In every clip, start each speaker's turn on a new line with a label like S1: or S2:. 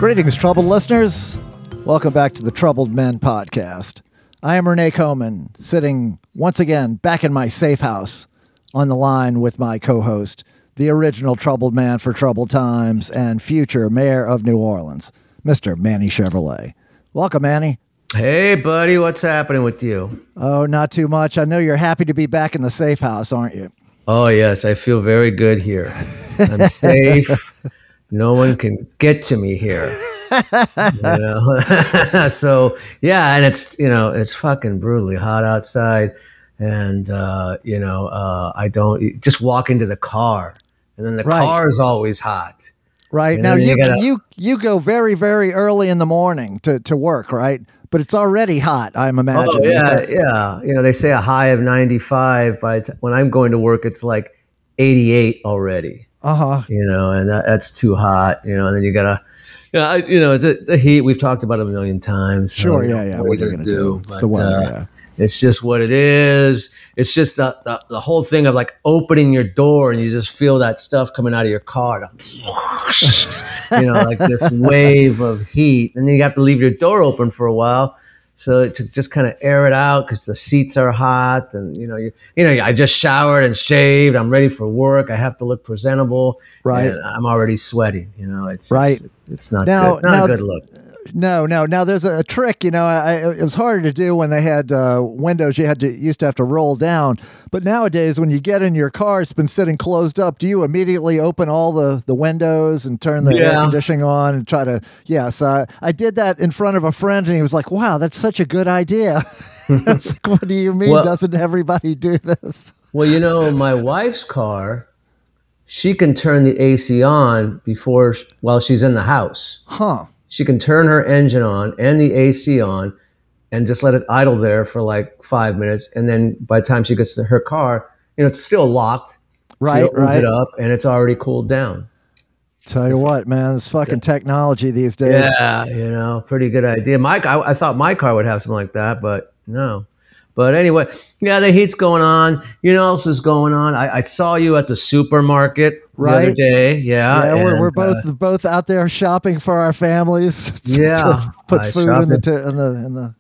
S1: Greetings, troubled listeners. Welcome back to the Troubled Men podcast. I am Renee Coman, sitting once again back in my safe house on the line with my co-host, the original troubled man for troubled times and future mayor of New Orleans, Mr. Manny Chevrolet. Welcome, Manny.
S2: Hey, buddy, what's happening with you?
S1: Oh, not too much. I know you're happy to be back in the safe house, aren't you?
S2: Oh, yes, I feel very good here. I'm safe. No one can get to me here. So, yeah, and it's fucking brutally hot outside. And, I don't just walk into the car. And then the car is always hot.
S1: Right. Now, you go very, very early in the morning to work, right? But it's already hot, I'm imagining.
S2: Oh, yeah. They say a high of 95. When I'm going to work, it's like 88 already. And that's too hot. And then you gotta, the heat. We've talked about it a million times.
S1: Sure, yeah.
S2: What are you gonna do?
S1: It's the weather. Yeah.
S2: It's just what it is. It's just the whole thing of like opening your door and you just feel that stuff coming out of your car. Like this wave of heat. And then you have to leave your door open for a while. So to just kind of air it out because the seats are hot, and I just showered and shaved. I'm ready for work. I have to look presentable.
S1: Right.
S2: And I'm already sweating. It's
S1: right.
S2: It's not good. Not a good look.
S1: No. Now there's a trick. It was harder to do when they had windows. You used to have to roll down. But nowadays, when you get in your car, it's been sitting closed up. Do you immediately open all the windows and turn the air conditioning on and try to? Yes, I did that in front of a friend, and he was like, "Wow, that's such a good idea." I was like, "What do you mean? Doesn't everybody do this?"
S2: Well, my wife's car, she can turn the AC on while she's in the house.
S1: Huh.
S2: She can turn her engine on and the AC on and just let it idle there for like 5 minutes. And then by the time she gets to her car, it's still locked.
S1: Right,
S2: she opens it up and it's already cooled down.
S1: Tell you what, man, this fucking technology these days.
S2: Yeah, pretty good idea. I thought my car would have something like that, but no. But anyway, the heat's going on. You know what else is going on? I saw you at the supermarket the other day. Yeah,
S1: we're both out there shopping for our families. To put food in the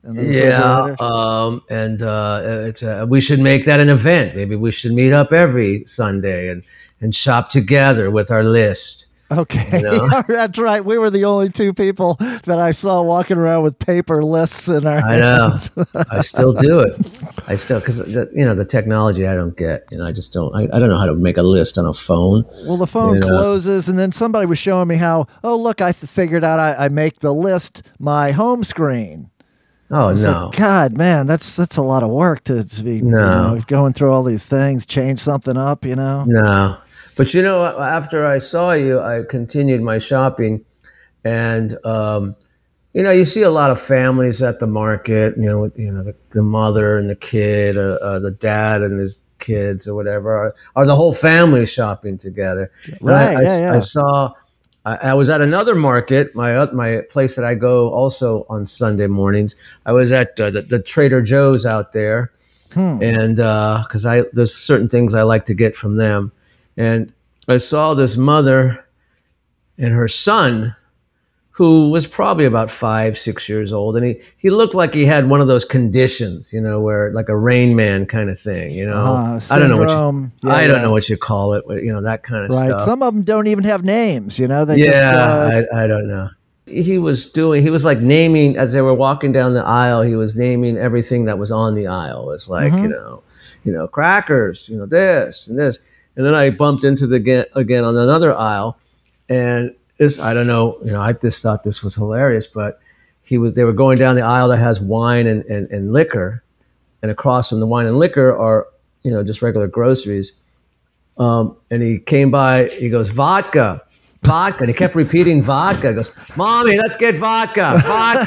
S1: refrigerator.
S2: We should make that an event. Maybe we should meet up every Sunday and shop together with our list.
S1: Okay, that's right. We were the only two people that I saw walking around with paper lists in our hands.
S2: I know. I still do it. Because the technology I don't get. I just don't. I don't know how to make a list on a phone.
S1: Well, the phone closes, and then somebody was showing me how. Oh, look! I figured out I make the list my home screen.
S2: Oh no!
S1: Like, God, man, that's a lot of work to be going through all these things, change something up.
S2: No. But after I saw you, I continued my shopping, and you see a lot of families at the market. The mother and the kid, the dad and his kids, or whatever, or the whole family shopping together.
S1: Right.
S2: I saw. I was at another market, my place that I go also on Sunday mornings. I was at the Trader Joe's out there, and because there's certain things I like to get from them. And I saw this mother and her son, who was probably about 5-6 years old. And he looked like he had one of those conditions, where like a Rain Man kind of thing,
S1: syndrome.
S2: I don't know what you call it, but, that kind of stuff.
S1: Some of them don't even have names, I
S2: don't know. He was like naming, as they were walking down the aisle, he was naming everything that was on the aisle. It's like, crackers, this and this. And then I bumped into again on another aisle, and I don't know, I just thought this was hilarious, but they were going down the aisle that has wine and liquor, and across from the wine and liquor are, just regular groceries. And he came by, he goes, vodka. And he kept repeating vodka. He goes, "Mommy, let's get vodka.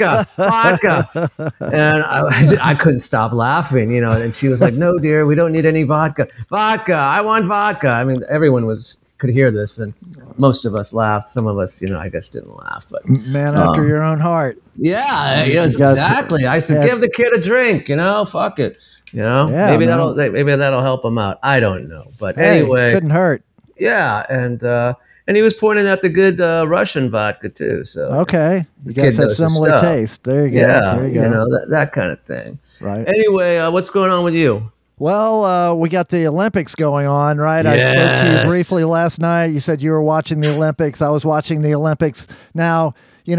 S2: And I couldn't stop laughing, and she was like, "No, dear, we don't need any vodka. I want vodka." I mean, everyone could hear this, and most of us laughed. Some of us, I guess didn't laugh. But
S1: man after your own heart.
S2: Yeah, yes, exactly. I said, give the kid a drink, fuck it. Maybe that'll help him out. I don't know. But anyway.
S1: Couldn't hurt.
S2: Yeah, and he was pointing out the good Russian vodka too. So
S1: Okay, you
S2: the
S1: guys
S2: kid
S1: have
S2: knows his
S1: similar
S2: stuff.
S1: taste. There you go.
S2: Yeah,
S1: There you go.
S2: that kind of thing.
S1: Right.
S2: Anyway, what's going on with you?
S1: Well, we got the Olympics going on, right? I spoke to you
S2: Yes.
S1: briefly last night. You said you were watching the Olympics. I was watching the Olympics. Now,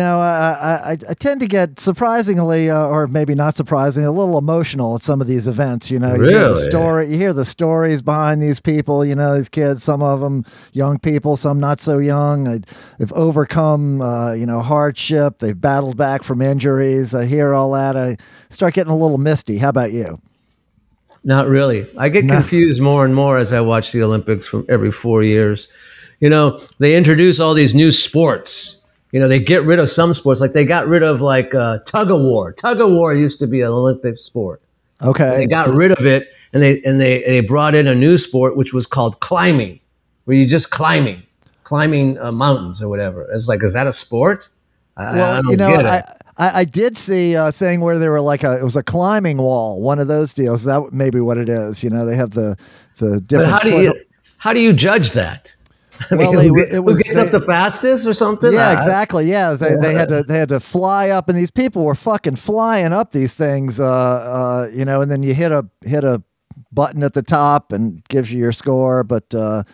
S1: I tend to get surprisingly, or maybe not surprisingly, a little emotional at some of these events.
S2: Really?
S1: You hear the stories behind these people. These kids. Some of them young people, some not so young. They've overcome, hardship. They've battled back from injuries. I hear all that. I start getting a little misty. How about you?
S2: Not really. I get
S1: No.
S2: confused more and more as I watch the Olympics from every 4 years. They introduce all these new sports. They get rid of some sports, like they got rid of like tug of war. Tug of war used to be an Olympic sport, and they
S1: Okay.
S2: got rid of it, and they brought in a new sport which was called climbing, where you just climbing mountains or whatever. It's like, is that a sport? I
S1: Well,
S2: don't get it.
S1: I did see a thing where they were like it was a climbing wall, one of those deals. That may be what it is. They have the
S2: But
S1: different foot.
S2: how do you judge that? I mean,
S1: Well, it
S2: who
S1: was
S2: gets up the fastest or something?
S1: yeah, exactly. Yeah,
S2: Yeah.
S1: they had to fly up, and these people were fucking flying up these things. And then you hit a button at the top and gives you your score. But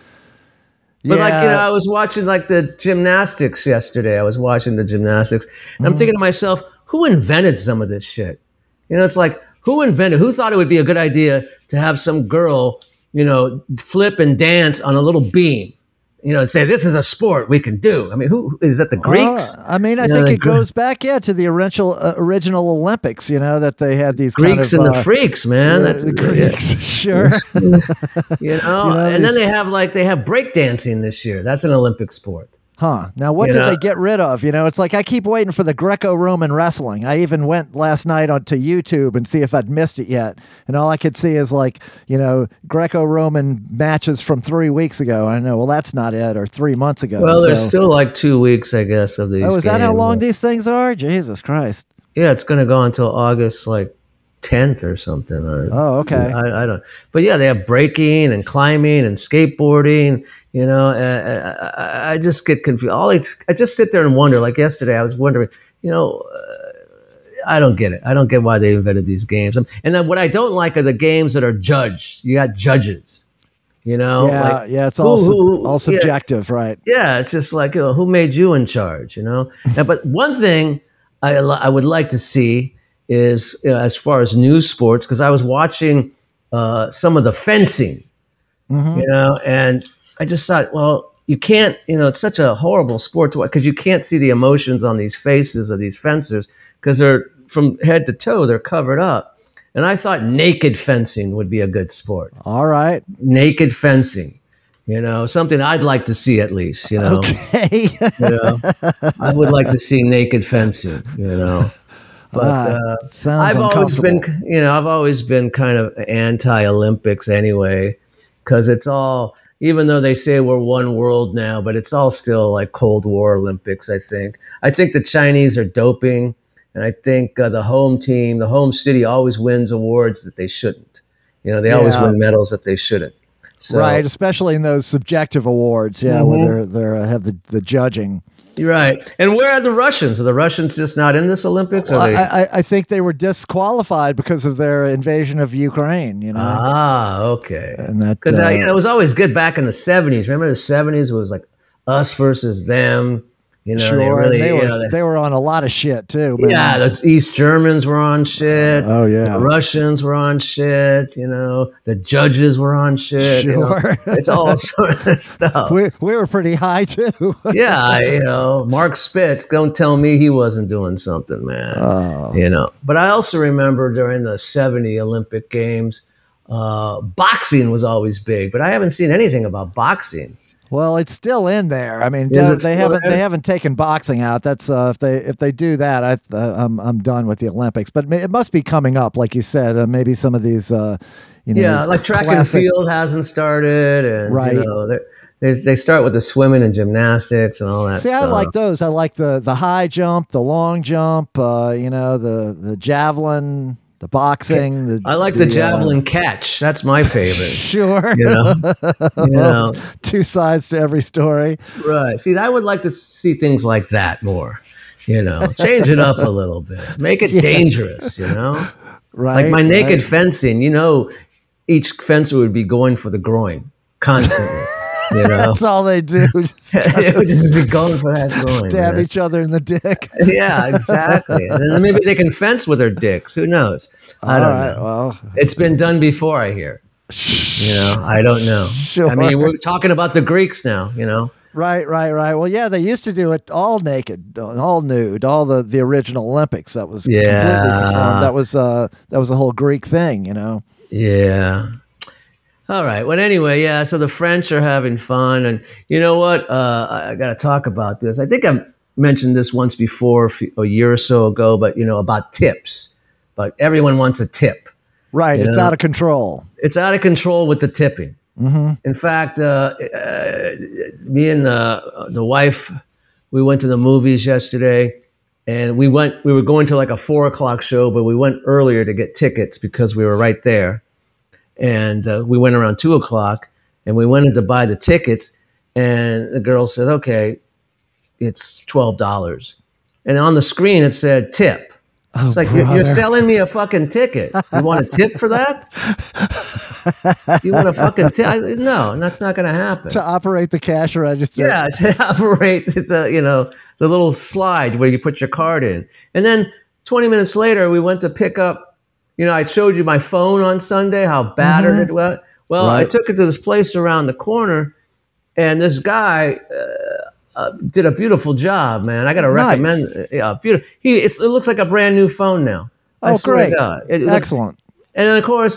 S2: But like,
S1: yeah.
S2: I was watching like the gymnastics yesterday. I was watching the gymnastics, and I'm thinking to myself, who invented some of this shit? It's like, who thought it would be a good idea to have some girl, flip and dance on a little beam, and say, this is a sport we can do. I mean, who is that? The Greeks?
S1: I mean, I
S2: You know,
S1: think
S2: the
S1: it goes back, to the original Olympics. That they had these kind
S2: Greeks
S1: of
S2: and the freaks, man. That's
S1: the
S2: yeah.
S1: Greeks, sure.
S2: And then
S1: These,
S2: they have breakdancing this year. That's an Olympic sport.
S1: huh? Now, what
S2: You
S1: did
S2: know,
S1: they get rid of? It's like I keep waiting for the Greco-Roman wrestling. I even went last night onto YouTube and see if I'd missed it yet, and all I could see is like Greco-Roman matches from 3 weeks ago. I know, well, that's not it, or 3 months ago.
S2: well, there's
S1: So,
S2: still like 2 weeks, I guess, of these
S1: oh, is that how long
S2: games.
S1: these things are? Jesus Christ!
S2: Yeah, it's going to go until August like 10th or something. Or
S1: Oh, okay.
S2: I don't. But yeah, they have breaking and climbing and skateboarding. I just get confused. I just sit there and wonder. Like yesterday, I was wondering. I don't get it. I don't get why they invented these games. And then what I don't like are the games that are judged. You got judges. Like
S1: Yeah, yeah, it's all
S2: yeah,
S1: subjective, right?
S2: yeah, it's just like, who made you in charge, but one thing I would like to see is, as far as new sports, because I was watching some of the fencing,
S1: Hmm.
S2: and I just thought, well, you can't, it's such a horrible sport to watch because you can't see the emotions on these faces of these fencers because they're from head to toe, they're covered up. And I thought naked fencing would be a good sport.
S1: All right.
S2: Naked fencing, something I'd like to see at least,
S1: Okay.
S2: you know, I would like to see naked fencing, but
S1: Sounds uncomfortable.
S2: I've always been kind of anti-Olympics anyway, because it's all, even though they say we're one world now, but it's all still like Cold War Olympics. I think the Chinese are doping, and I think the home team, the home city, always wins awards that they shouldn't. They always
S1: Yeah.
S2: win medals that they shouldn't. So
S1: Right, especially in those subjective awards, yeah, where they're have the judging.
S2: you're right. And where are the Russians? Are the Russians just not in this Olympics? Are
S1: Well,
S2: they?
S1: I think they were disqualified because of their invasion of Ukraine.
S2: Ah, okay.
S1: And that
S2: Because it was always good back in the '70s. Remember the '70s was like us versus them. They
S1: sure, and
S2: really,
S1: they were on a lot of shit too, man.
S2: yeah. The East Germans were on shit.
S1: Oh, yeah.
S2: The Russians were on shit. The judges were on shit.
S1: Sure.
S2: It's all sort of stuff.
S1: We were pretty high too.
S2: Yeah, Mark Spitz, don't tell me he wasn't doing something, man.
S1: Oh.
S2: But I also remember during the '70 Olympic Games, boxing was always big, but I haven't seen anything about boxing.
S1: Well, it's still in there. I mean,
S2: Is it
S1: they
S2: still
S1: haven't
S2: there?
S1: they haven't taken boxing out. That's if they do that, I'm done with the Olympics. But it must be coming up, like you said. Maybe some of these,
S2: Yeah,
S1: these
S2: like track and
S1: classic.
S2: field hasn't started, and
S1: Right.
S2: they start with the swimming and gymnastics and all that
S1: See, I
S2: stuff.
S1: like those. I like the high jump, the long jump, the javelin. the boxing.
S2: I like the javelin catch. That's my favorite.
S1: Sure.
S2: You know, you know,
S1: two sides to every story.
S2: right. See, I would like to see things like that more. You know, change it up a little bit. Make it dangerous, you know?
S1: Right.
S2: Like my naked fencing, you know, each fencer would be going for the groin constantly. You know,
S1: That's all they do.
S2: it would just be going for that groin.
S1: Stab
S2: Man.
S1: each other in the dick.
S2: Yeah, exactly. And then maybe they can fence with their dicks. Who knows? I don't know.
S1: Well,
S2: It's been done before, I hear. You know, I don't know.
S1: Sure.
S2: I mean, we're talking about the Greeks now, you know.
S1: Right. Well, yeah, they used to do it all naked, all nude, all the original Olympics. That was completely performed. That was a whole Greek thing, you know.
S2: Yeah. All right. Well, anyway, yeah. So the French are having fun, and you know what? I got to talk about this. I think I've mentioned this once before, a year or so ago, but you know about tips. But everyone wants a tip.
S1: Right. It's
S2: know?
S1: out of control.
S2: It's out of control with the tipping.
S1: Mm-hmm.
S2: In fact, me and the wife, we went to the movies yesterday, and we were going to like a 4:00 show, but we went earlier to get tickets because we were right there. And we went around 2:00, and we went in to buy the tickets, and the girl said, "Okay, it's $12." And on the screen it said tip.
S1: Oh,
S2: it's like you're selling me a fucking ticket. You want a tip for that? You want a fucking tip? No, that's not going to happen.
S1: To operate the cash register.
S2: Yeah, to operate the little slide where you put your card in. And then 20 minutes later, we went to pick up. You know, I showed you my phone on Sunday, how battered it was. Well, right. I took it to this place around the corner, and this guy did a beautiful job, man. I got to recommend it. Yeah, beautiful. It looks like a brand new phone now.
S1: Oh, great.
S2: Excellent. And then, of course,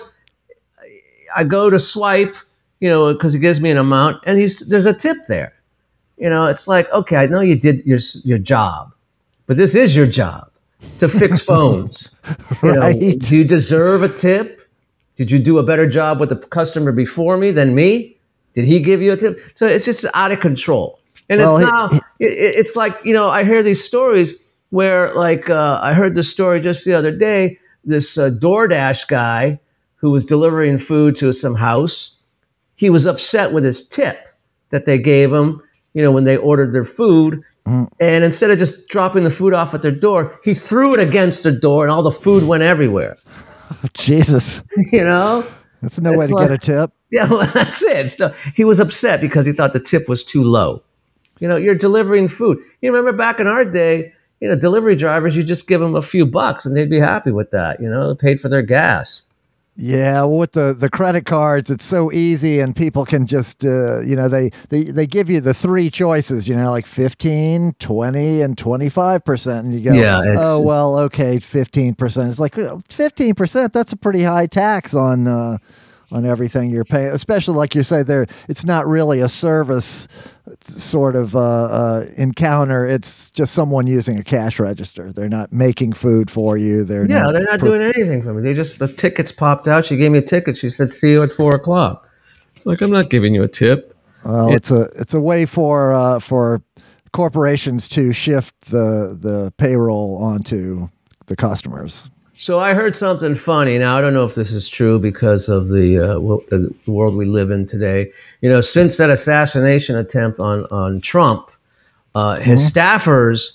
S2: I go to swipe, you know, because he gives me an amount, and there's a tip there. You know, it's like, okay, I know you did your job, but this is your job. To fix phones.
S1: Right.
S2: You know, do you deserve a tip? Did you do a better job with the customer before me than me? Did he give you a tip? So it's just out of control. And it's like, you know, I hear these stories where, like, I heard this story just the other day. This DoorDash guy who was delivering food to some house, he was upset with his tip that they gave him, you know, when they ordered their food. And instead of just dropping the food off at their door, he threw it against the door, and all the food went everywhere.
S1: Oh, Jesus.
S2: You know?
S1: That's no way to get a tip.
S2: Yeah, well, that's it. He was upset because he thought the tip was too low. You know, you're delivering food. You remember back in our day, you know, delivery drivers, you just give them a few bucks, and they'd be happy with that. You know, paid for their gas.
S1: Yeah, well, with the credit cards, it's so easy, and people can just, you know, they give you the three choices, you know, like 15, 20, and 25%. And you go, oh, well, okay, 15%. It's like 15%, that's a pretty high tax on everything you're paying, especially like you say there, it's not really a service sort of encounter. It's just someone using a cash register. They're not making food for you. They're not
S2: doing anything for me. The tickets popped out. She gave me a ticket. She said, "See you at 4:00." It's like, I'm not giving you a tip.
S1: Well, it's a way for corporations to shift the payroll onto the customers.
S2: So I heard something funny. Now, I don't know if this is true because of the world we live in today. You know, since that assassination attempt on Trump, his staffers,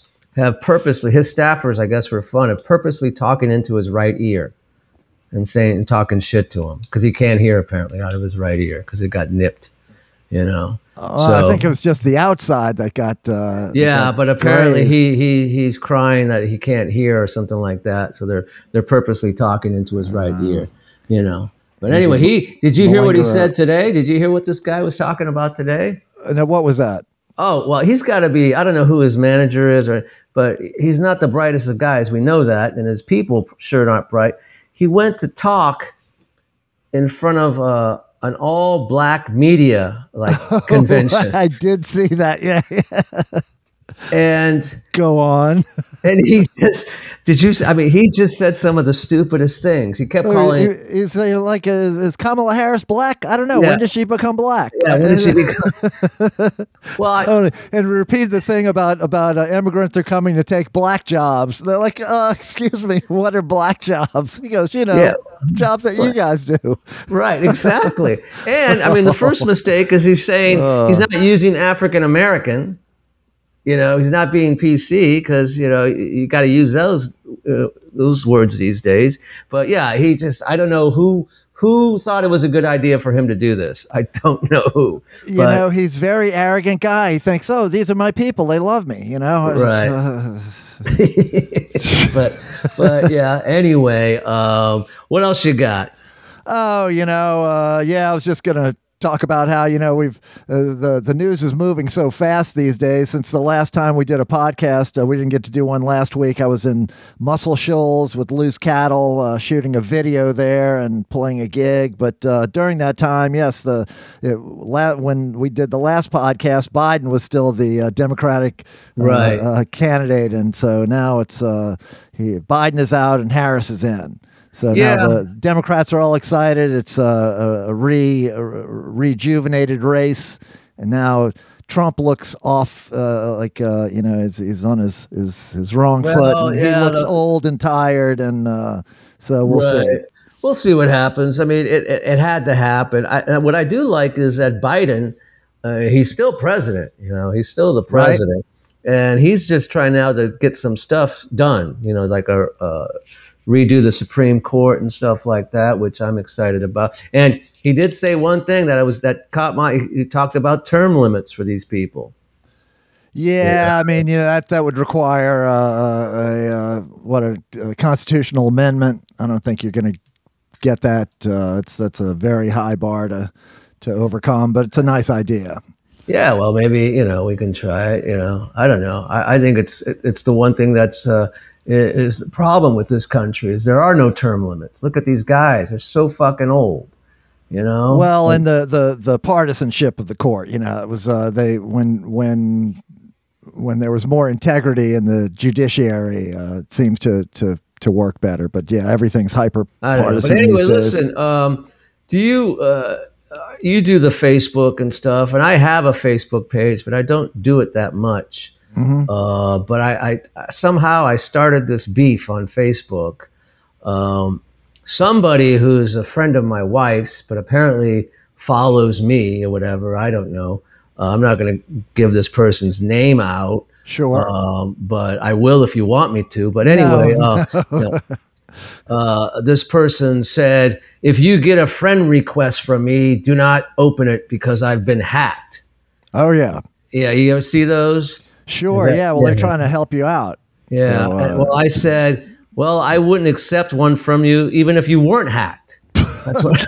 S2: I guess for fun, have purposely talking into his right ear and talking shit to him because he can't hear apparently out of his right ear because it got nipped, you know.
S1: I think it was just the outside that got
S2: but apparently he's crying that he can't hear or something like that. So they're purposely talking into his right ear, you know. But anyway, did you hear what he said today? Did you hear what this guy was talking about today?
S1: Now, what was that?
S2: Oh, well, he's got to be, I don't know who his manager is, but he's not the brightest of guys. We know that, and his people sure aren't bright. He went to talk in front of an all-black media convention.
S1: I did see that. Yeah.
S2: And
S1: Go on.
S2: and he just he just said some of the stupidest things. He kept calling.
S1: Is there like is Kamala Harris black? I don't know.
S2: Yeah.
S1: When did she become black?
S2: Yeah, when did she become? Well,
S1: And repeat the thing about immigrants are coming to take black jobs. They're like, excuse me, what are black jobs? He goes, jobs that you guys do.
S2: right, exactly. And I mean, the first mistake is he's saying he's not using African American. He's not being PC because you got to use those words these days. But yeah, I don't know who thought it was a good idea for him to do this. I don't know who.
S1: He's a very arrogant guy. He thinks, oh, these are my people. They love me.
S2: Right. but yeah. Anyway, what else you got?
S1: Oh, I was just gonna talk about how we've the news is moving so fast these days. Since the last time we did a podcast, we didn't get to do one last week. I was in Muscle Shoals with Loose Cattle, shooting a video there and playing a gig. But during that time, yes, when we did the last podcast, Biden was still the Democratic candidate, and so now it's Biden is out and Harris is in. So now the Democrats are all excited. It's a rejuvenated race, and now Trump looks off he's on his wrong foot. And he looks old and tired, and so we'll see.
S2: We'll see what happens. I mean, it had to happen. What I do like is that Biden, he's still president. He's still the president, and he's just trying now to get some stuff done. Like redo the Supreme Court and stuff like that, which I'm excited about. And he did say one thing that caught he talked about term limits for these people.
S1: Yeah, I mean, that would require a constitutional amendment. I don't think you're going to get that. That's a very high bar to overcome, but it's a nice idea.
S2: Yeah, well, maybe we can try it. I don't know. I think it's the one thing that's is the problem with this country is there are no term limits. Look at these guys; they're so fucking old.
S1: Well, and the partisanship of the court. It was when there was more integrity in the judiciary, it seems to work better. But yeah, everything's hyper partisan these days.
S2: Listen, do you do the Facebook and stuff? And I have a Facebook page, but I don't do it that much.
S1: Mm-hmm.
S2: But I somehow I started this beef on Facebook. Somebody who's a friend of my wife's, but apparently follows me or whatever. I don't know. I'm not going to give this person's name out.
S1: Sure.
S2: But I will if you want me to. But anyway, this person said, if you get a friend request from me, do not open it because I've been hacked.
S1: Oh, yeah.
S2: Yeah, you ever see those?
S1: Sure, yeah. Well, they're trying to help you out.
S2: Yeah.
S1: So,
S2: well, I said, I wouldn't accept one from you even if you weren't hacked. That's what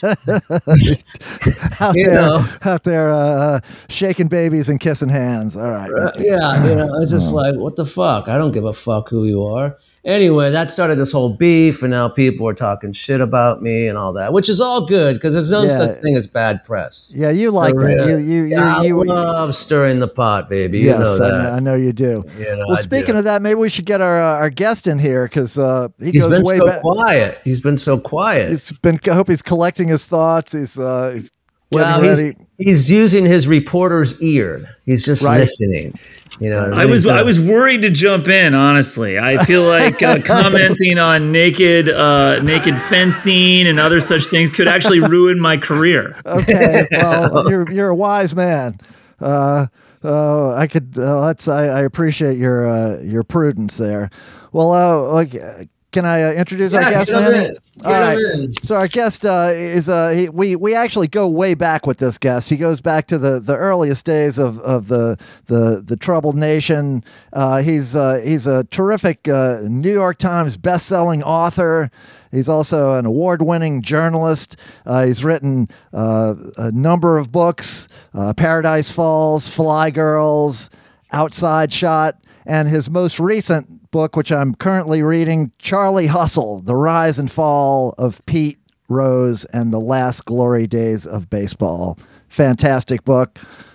S1: out there shaking babies and kissing hands. All right.
S2: It's just like, what the fuck? I don't give a fuck who you are. Anyway, that started this whole beef, and now people are talking shit about me and all that, which is all good because there's no such thing as bad press.
S1: Yeah, you like that. You
S2: love stirring the pot, baby.
S1: Yes,
S2: you know that.
S1: I know you do. Well, speaking of that, maybe we should get our guest in here because he's
S2: goes way
S1: back.
S2: Quiet. He's been so quiet.
S1: I hope he's collecting his thoughts. He's getting ready.
S2: He's using his reporter's ear. He's just listening.
S3: I was worried to jump in. Honestly, I feel like commenting on naked fencing and other such things could actually ruin my career.
S1: Okay, well, you're a wise man. I appreciate your prudence there. Well, can I introduce our guest, man? All right. So our guest is we actually go way back with this guest. He goes back to the earliest days of the Troubled Nation. He's a terrific New York Times best-selling author. He's also an award-winning journalist. He's written a number of books: Paradise Falls, Fly Girls, Outside Shot, and his most recent book, which I'm currently reading, Charlie Hustle: The Rise and Fall of Pete Rose and the Last Glory Days of Baseball. Fantastic book.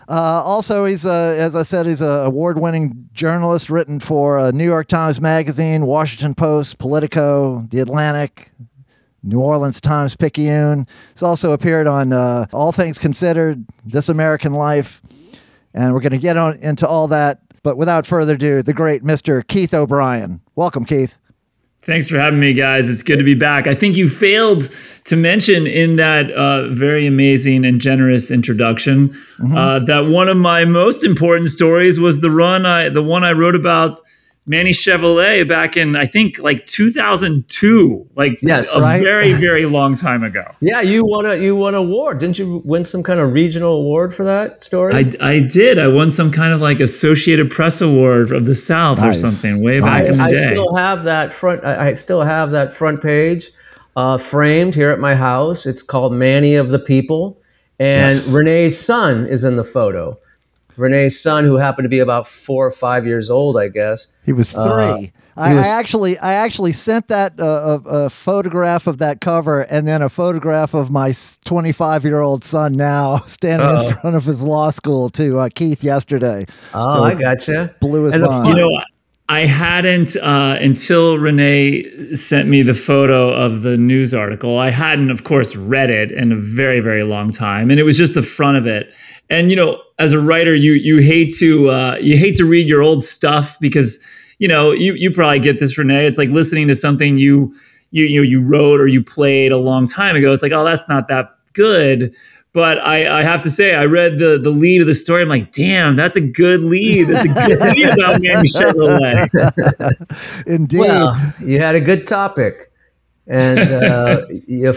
S1: Also, he's as I said, he's an award-winning journalist, written for New York Times Magazine, Washington Post, Politico, The Atlantic, New Orleans Times-Picayune. He's also appeared on All Things Considered, This American Life, and we're going to get on into all that. But without further ado, the great Mr. Keith O'Brien. Welcome, Keith.
S3: Thanks for having me, guys. It's good to be back. I think you failed to mention in that very amazing and generous introduction that one of my most important stories was the one I wrote about Manny Chevrolet back in, I think, like 2002, very, very long time ago.
S2: Yeah, you won an award. Didn't you win some kind of regional award for that story?
S3: I did. I won some kind of like Associated Press Award of the South or something way back in the day.
S2: I still have that front page framed here at my house. It's called Manny of the People, and Renee's son is in the photo. Renee's son, who happened to be about 4 or 5 years old, I guess.
S1: He was 3. I actually sent that a photograph of that cover, and then a photograph of my 25-year-old son now standing in front of his law school to Keith yesterday.
S2: Oh, so I gotcha.
S1: Blew his mind.
S3: I hadn't until Renee sent me the photo of the news article. I hadn't, of course, read it in a very, very long time, and it was just the front of it. And as a writer, you hate to read your old stuff because you probably get this, Renee. It's like listening to something you wrote or you played a long time ago. It's like, oh, that's not that good. But I have to say, I read the lead of the story. I'm like, damn, that's a good lead. That's a good lead about Manny Chevrolet.
S1: Indeed.
S2: Well, you had a good topic, and you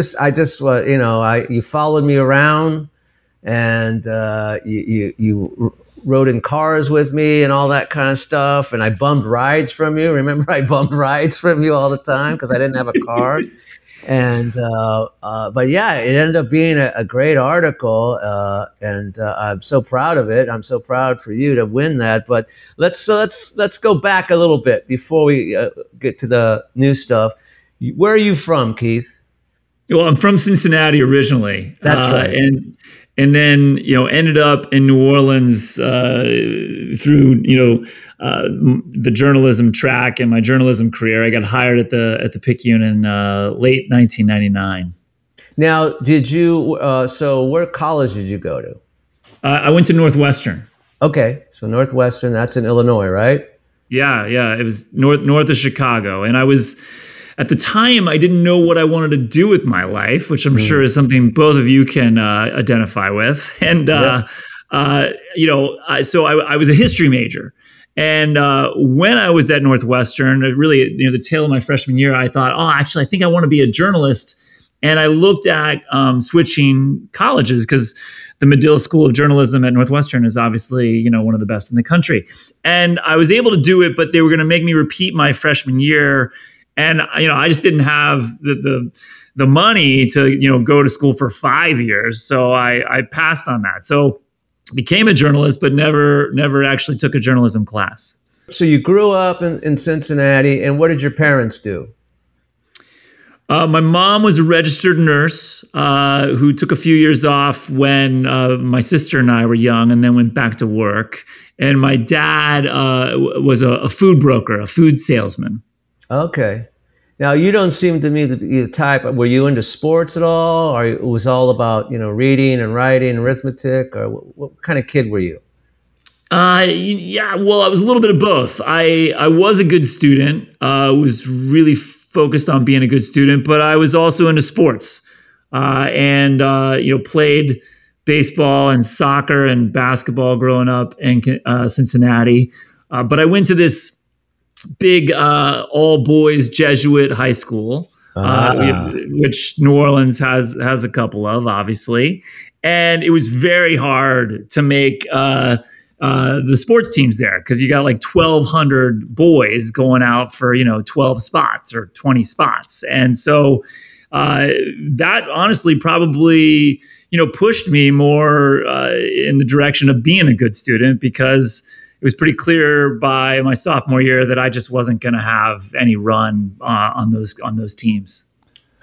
S2: followed me around, and you rode in cars with me and all that kind of stuff. And I bummed rides from you. Remember, I bummed rides from you all the time because I didn't have a car. And but yeah, it ended up being a great article, and I'm so proud of it. I'm so proud for you to win that. But let's go back a little bit before we get to the new stuff. Where are you from, Keith?
S3: Well, I'm from Cincinnati originally.
S2: That's right.
S3: And then ended up in New Orleans through the journalism track and my journalism career. I got hired at the Picayune in late 1999.
S2: Now, did you? So, where college did you go to?
S3: I went to Northwestern.
S2: Okay, so Northwestern, that's in Illinois, right?
S3: Yeah. It was north of Chicago, and I was. At the time, I didn't know what I wanted to do with my life, which I'm sure is something both of you can identify with. And, so I was a history major. And when I was at Northwestern, really, the tail of my freshman year, I thought, I think I want to be a journalist. And I looked at switching colleges because the Medill School of Journalism at Northwestern is obviously, one of the best in the country. And I was able to do it, but they were going to make me repeat my freshman year. And, I just didn't have the money to, go to school for 5 years. So I passed on that. So became a journalist, but never actually took a journalism class.
S2: So you grew up in Cincinnati, and what did your parents do?
S3: My mom was a registered nurse who took a few years off when my sister and I were young and then went back to work. And my dad was a food broker, a food salesman. Okay.
S2: Now, you don't seem to me to be the type. Were you into sports at all, or it was all about reading and writing and arithmetic, or what kind of kid were you?
S3: Yeah, well, I was a little bit of both. I was a good student. Was really focused on being a good student, but I was also into sports, and played baseball and soccer and basketball growing up in Cincinnati. But I went to this big all boys Jesuit high school, which New Orleans has a couple of, obviously, and it was very hard to make the sports teams there because you got like 1,200 boys going out for 12 spots or 20 spots, and so that honestly probably pushed me more in the direction of being a good student because it was pretty clear by my sophomore year that I just wasn't going to have any run on those teams.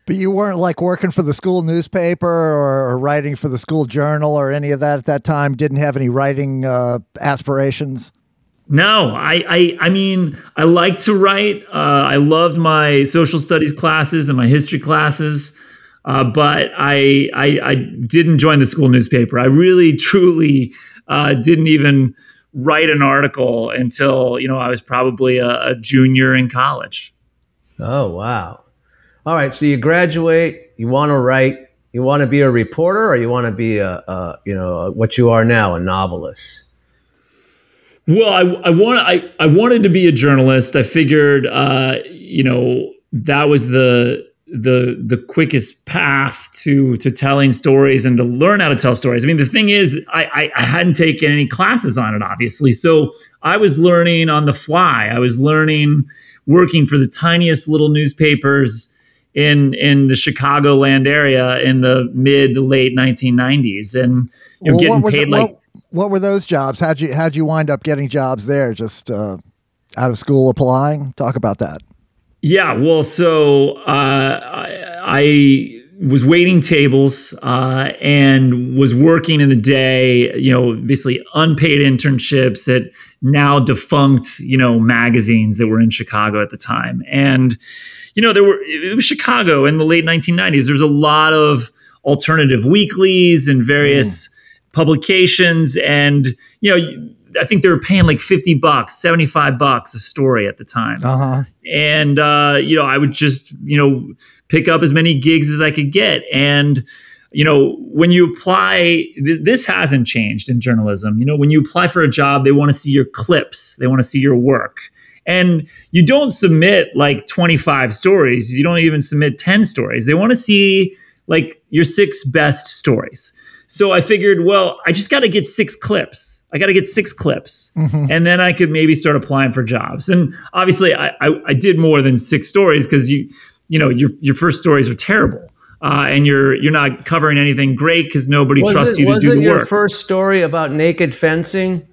S1: But you weren't like working for the school newspaper or writing for the school journal or any of that at that time? Didn't have any writing aspirations?
S3: No, I mean, I like to write. I loved my social studies classes and my history classes, but I didn't join the school newspaper. I really, truly didn't even write an article until, I was probably a junior in college.
S2: Oh, wow. All right. So you graduate, you want to write, you want to be a reporter, or you want to be what you are now, a novelist?
S3: Well, I wanted to be a journalist. I figured, that was the quickest path to telling stories and to learn how to tell stories. I mean, the thing is, I hadn't taken any classes on it, obviously. So I was learning on the fly. I was learning working for the tiniest little newspapers in the Chicagoland area in the mid to late 1990s, and getting paid
S1: What were those jobs? How'd you wind up getting jobs there? Just out of school applying? Talk about that.
S3: Yeah, well, so I was waiting tables and was working in the day, basically unpaid internships at now defunct, magazines that were in Chicago at the time. And, it was Chicago in the late 1990s. There's a lot of alternative weeklies and various publications. And, I think they were paying like $50, $75 a story at the time.
S1: Uh-huh.
S3: And, I would just, pick up as many gigs as I could get. And, when you apply, this hasn't changed in journalism. When you apply for a job, they want to see your clips. They want to see your work. And you don't submit like 25 stories. You don't even submit 10 stories. They want to see like your 6 best stories. So I figured, well, I just got to get 6 clips. I got to get 6 clips. Mm-hmm. And then I could maybe start applying for jobs. And obviously I did more than 6 stories because your first stories are terrible. And you're not covering anything great because nobody trusts you to do the work.
S2: Was it your first story about naked fencing?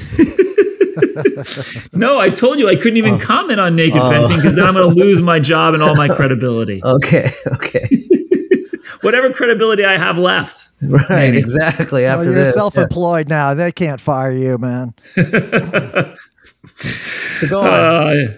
S3: No, I told you I couldn't even comment on naked fencing because then I'm going to lose my job and all my credibility.
S2: Okay.
S3: Whatever credibility I have left.
S2: Right, maybe. Exactly. After
S1: you're self-employed now. They can't fire you, man.
S2: So go on.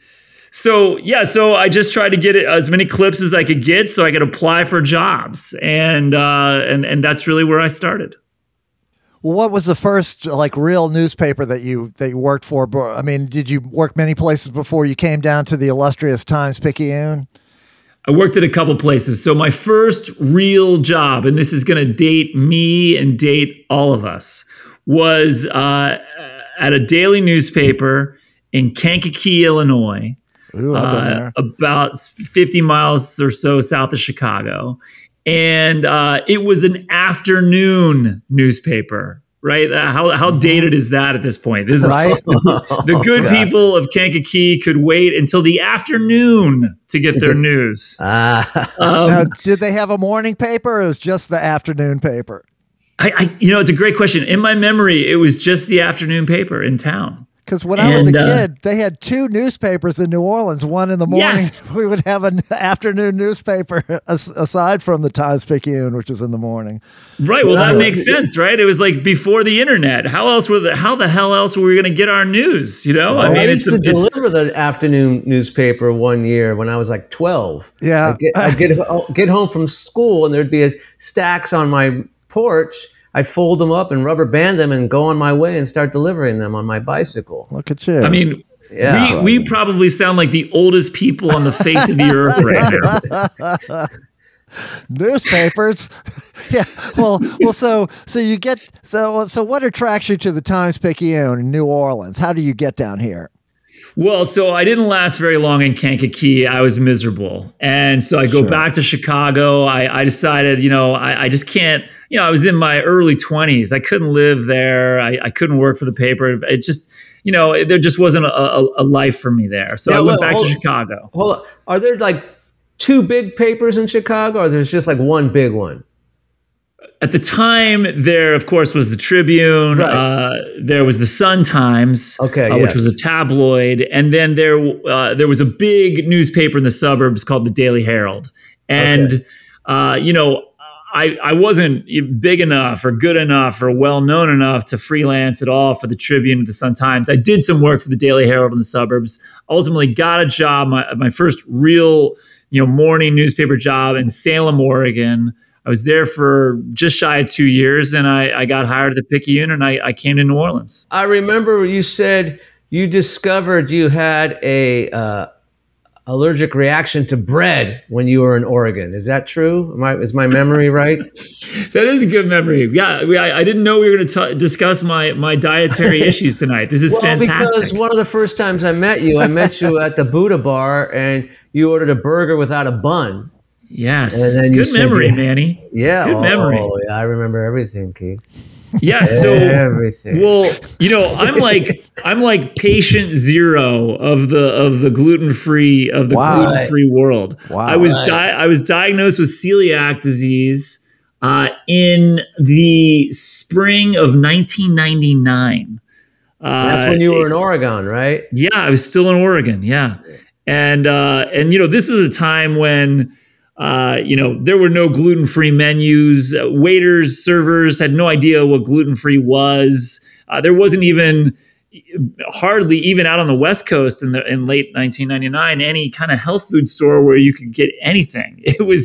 S3: So I just tried to get as many clips as I could get so I could apply for jobs. And that's really where I started.
S1: Well, what was the first like real newspaper that you worked for? I mean, did you work many places before you came down to the illustrious Times-Picayune?
S3: I worked at a couple places. So my first real job, and this is going to date me and date all of us, was at a daily newspaper in Kankakee, Illinois.
S1: Ooh, I've been there.
S3: About 50 miles or so south of Chicago. And it was an afternoon newspaper, right? How dated is that at this point? This
S1: right?
S3: The good people of Kankakee could wait until the afternoon to get their news.
S1: Now, did they have a morning paper or it was just the afternoon paper?
S3: It's a great question. In my memory, it was just the afternoon paper in town.
S1: Because when I was a kid, they had 2 newspapers in New Orleans. One in the morning, yes. We would have an afternoon newspaper aside from the Times-Picayune, which is in the morning.
S3: Right. Well, that makes sense, right? It was like before the internet. How the hell else were we going to get our news?
S2: Well, I used to deliver the afternoon newspaper one year when I was like 12.
S1: Yeah.
S2: I'd get home from school and there'd be stacks on my porch. I'd fold them up and rubber band them and go on my way and start delivering them on my bicycle.
S1: Look at you.
S3: I mean, we probably sound like the oldest people on the face of the earth right now.
S1: Newspapers. Yeah. Well, so you get, so what attracts you to the Times-Picayune in New Orleans? How do you get down here?
S3: Well, so I didn't last very long in Kankakee. I was miserable. And so I go back to Chicago. I decided, I just can't, I was in my early 20s. I couldn't live there. I couldn't work for the paper. It just, there just wasn't a life for me there. So I went back to Chicago.
S2: Hold on. Are there like 2 big papers in Chicago or there's just like one big one?
S3: at the time, there, of course, was the Tribune.
S2: Right.
S3: There was the Sun-Times, which was a tabloid. And then there was a big newspaper in the suburbs called the Daily Herald. And, I wasn't big enough or good enough or well-known enough to freelance at all for the Tribune or the Sun-Times. I did some work for the Daily Herald in the suburbs. Ultimately got a job, my first real, morning newspaper job in Salem, Oregon. I was there for just shy of 2 years, and I got hired at the Picayune, and I came to New Orleans.
S2: I remember you said you discovered you had a allergic reaction to bread when you were in Oregon. Is that true? Is my memory right?
S3: That is a good memory. Yeah, I didn't know we were going to discuss my dietary issues tonight. This is fantastic.
S2: Because one of the first times I met you at the Buddha bar, and you ordered a burger without a bun.
S3: Yes. Good memory, Manny.
S2: Yeah.
S3: Good memory.
S2: Oh, yeah, I remember everything, Keith.
S3: Yeah. So,
S2: everything.
S3: Well, I'm like patient zero of the gluten-free gluten-free world.
S1: Wow.
S3: I was diagnosed with celiac disease in the spring of 1999.
S2: That's when you were in Oregon, right?
S3: Yeah, I was still in Oregon. Yeah. And this is a time when there were no gluten-free menus. Waiters, servers had no idea what gluten-free was. There wasn't hardly even out on the West Coast in late 1999, any kind of health food store where you could get anything.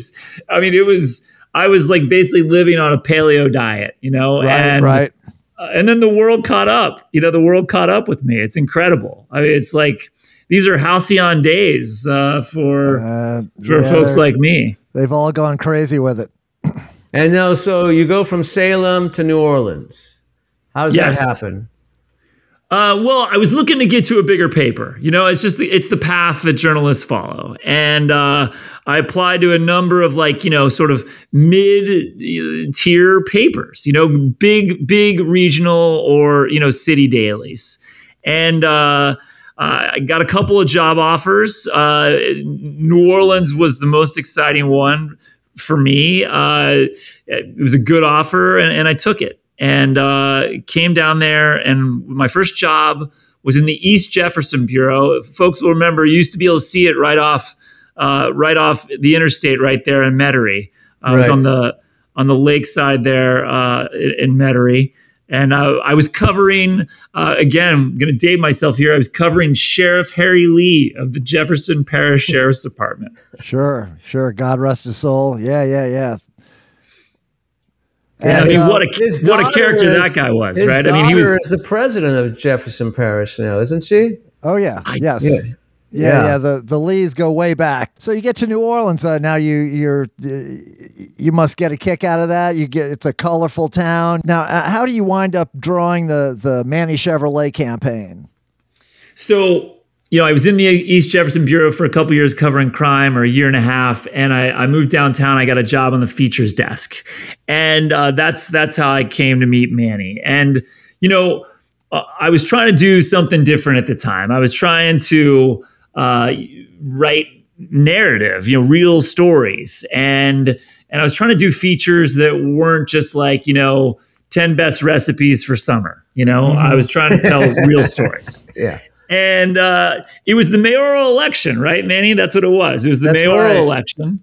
S3: I was like basically living on a paleo diet,
S1: Right.
S3: And then the world caught up. The world caught up with me. It's incredible. I mean, it's like, these are halcyon days for folks like me.
S1: They've all gone crazy with it.
S2: And now, so you go from Salem to New Orleans. How does that happen?
S3: Well, I was looking to get to a bigger paper. It's just it's the path that journalists follow. And I applied to a number of sort of mid-tier papers, big regional or, city dailies. And I got a couple of job offers. New Orleans was the most exciting one for me. It was a good offer, and I took it. And came down there, and my first job was in the East Jefferson Bureau. Folks will remember, you used to be able to see it right off the interstate right there in Metairie. I was on the lakeside there in Metairie. And I was covering, again, I'm going to date myself here. I was covering Sheriff Harry Lee of the Jefferson Parish Sheriff's Department.
S1: Sure. God rest his soul. Yeah.
S3: And, what a character that guy was, right?
S2: His daughter is the president of Jefferson Parish now, isn't she?
S1: Oh yeah. Yes. Yeah. The Lees go way back. So you get to New Orleans. Now you must get a kick out of that. It's a colorful town. Now, how do you wind up drawing the Manny Chevrolet campaign?
S3: So, I was in the East Jefferson Bureau for a couple years covering crime, or a year and a half, and I moved downtown. I got a job on the features desk, and that's how I came to meet Manny. And I was trying to do something different at the time. I was trying to write narrative, real stories, and I was trying to do features that weren't just like 10 best recipes for summer. I was trying to tell real stories.
S2: Yeah.
S3: And it was the mayoral election, right, Manny? That's what it was. It was the mayoral election.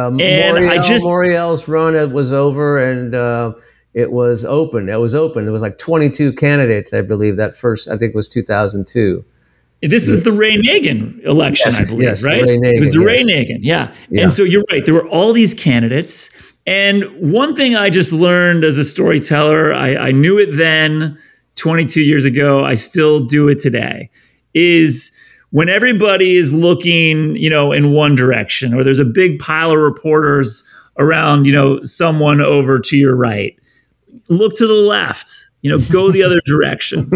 S2: Moriel's run was over, and it was open. It was like 22 candidates, I believe. I think it was 2002.
S3: This was the Ray Nagin election, I believe, right?
S2: It
S3: was the Ray Nagin, yeah. And so you're right. There were all these candidates. And one thing I just learned as a storyteller, I knew it then, 22 years ago, I still do it today, is when everybody is looking, in one direction, or there's a big pile of reporters around, someone over to your right, look to the left, go the other direction.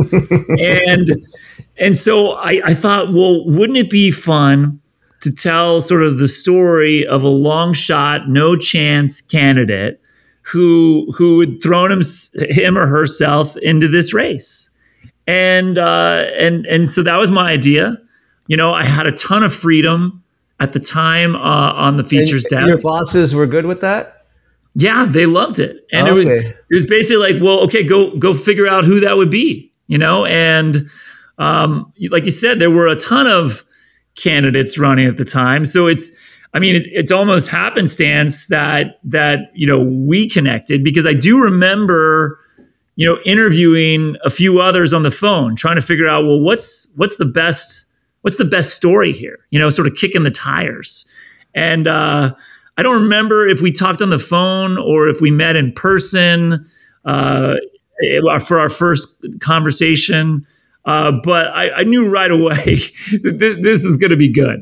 S3: And so I thought, well, wouldn't it be fun to tell sort of the story of a long shot, no chance candidate who had thrown him or herself into this race? And so that was my idea. I had a ton of freedom at the time on the features desk.
S2: Your bosses were good with that?
S3: Yeah, they loved it. And
S2: Okay.
S3: it was basically like, well, okay, go figure out who that would be, and like you said, there were a ton of candidates running at the time. So it's almost happenstance that we connected, because I do remember, interviewing a few others on the phone, trying to figure out, well, what's the best story here, sort of kicking the tires. And I don't remember if we talked on the phone or if we met in person for our first conversation. But I knew right away this is going to be good,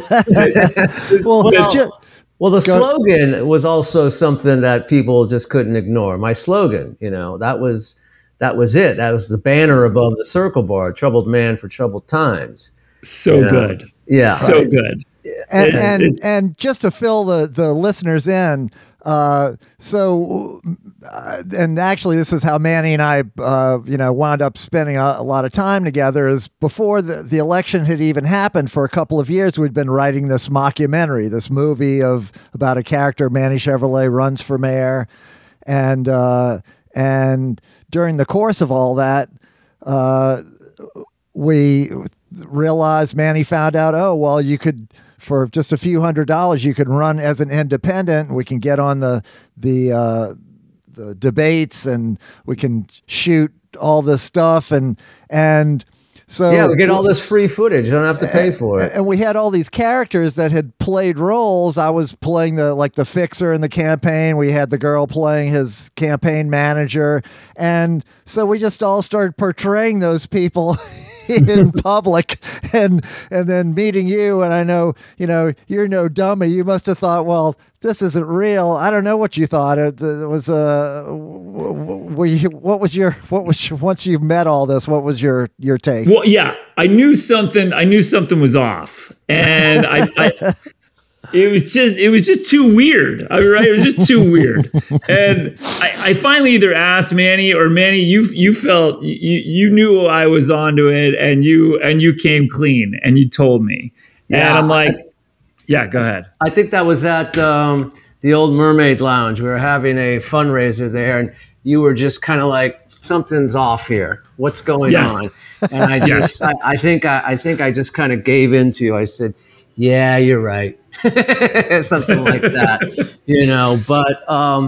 S2: Well, the slogan was also something that people just couldn't ignore. My slogan, that was it. That was the banner above the circle bar: "Troubled man for troubled times."
S3: So good.
S2: Yeah.
S3: So good.
S1: And just to fill the listeners in, and actually this is how Manny and I, wound up spending a lot of time together. Is before the election had even happened, for a couple of years, we'd been writing this mockumentary, this movie about a character, Manny Chevrolet, runs for mayor. And during the course of all that, we realized, Manny found out, oh, well, you could, for just a few $100s, you could run as an independent. We can get on the debates, and we can shoot all this stuff, and so
S2: we get all this free footage. You don't have to pay for it.
S1: And we had all these characters that had played roles. I was playing the fixer in the campaign. We had the girl playing his campaign manager, and so we just all started portraying those people in public, and then meeting you, and I know, you're no dummy. You must have thought, well, this isn't real. I don't know what you thought. It was once you met all this, what was your take?
S3: Well, yeah, I knew something was off, and it was just too weird. Right? It was just too weird. And I finally either asked Manny, or Manny, you felt you knew I was onto it, and you came clean and you told me.
S2: Yeah.
S3: And I'm like, yeah, go ahead.
S2: I think that was at the Old Mermaid Lounge. We were having a fundraiser there, and you were just kind of like, something's off here. What's going on? And I just, I think I just kind of gave in to you. I said, yeah, you're right. Something like that, but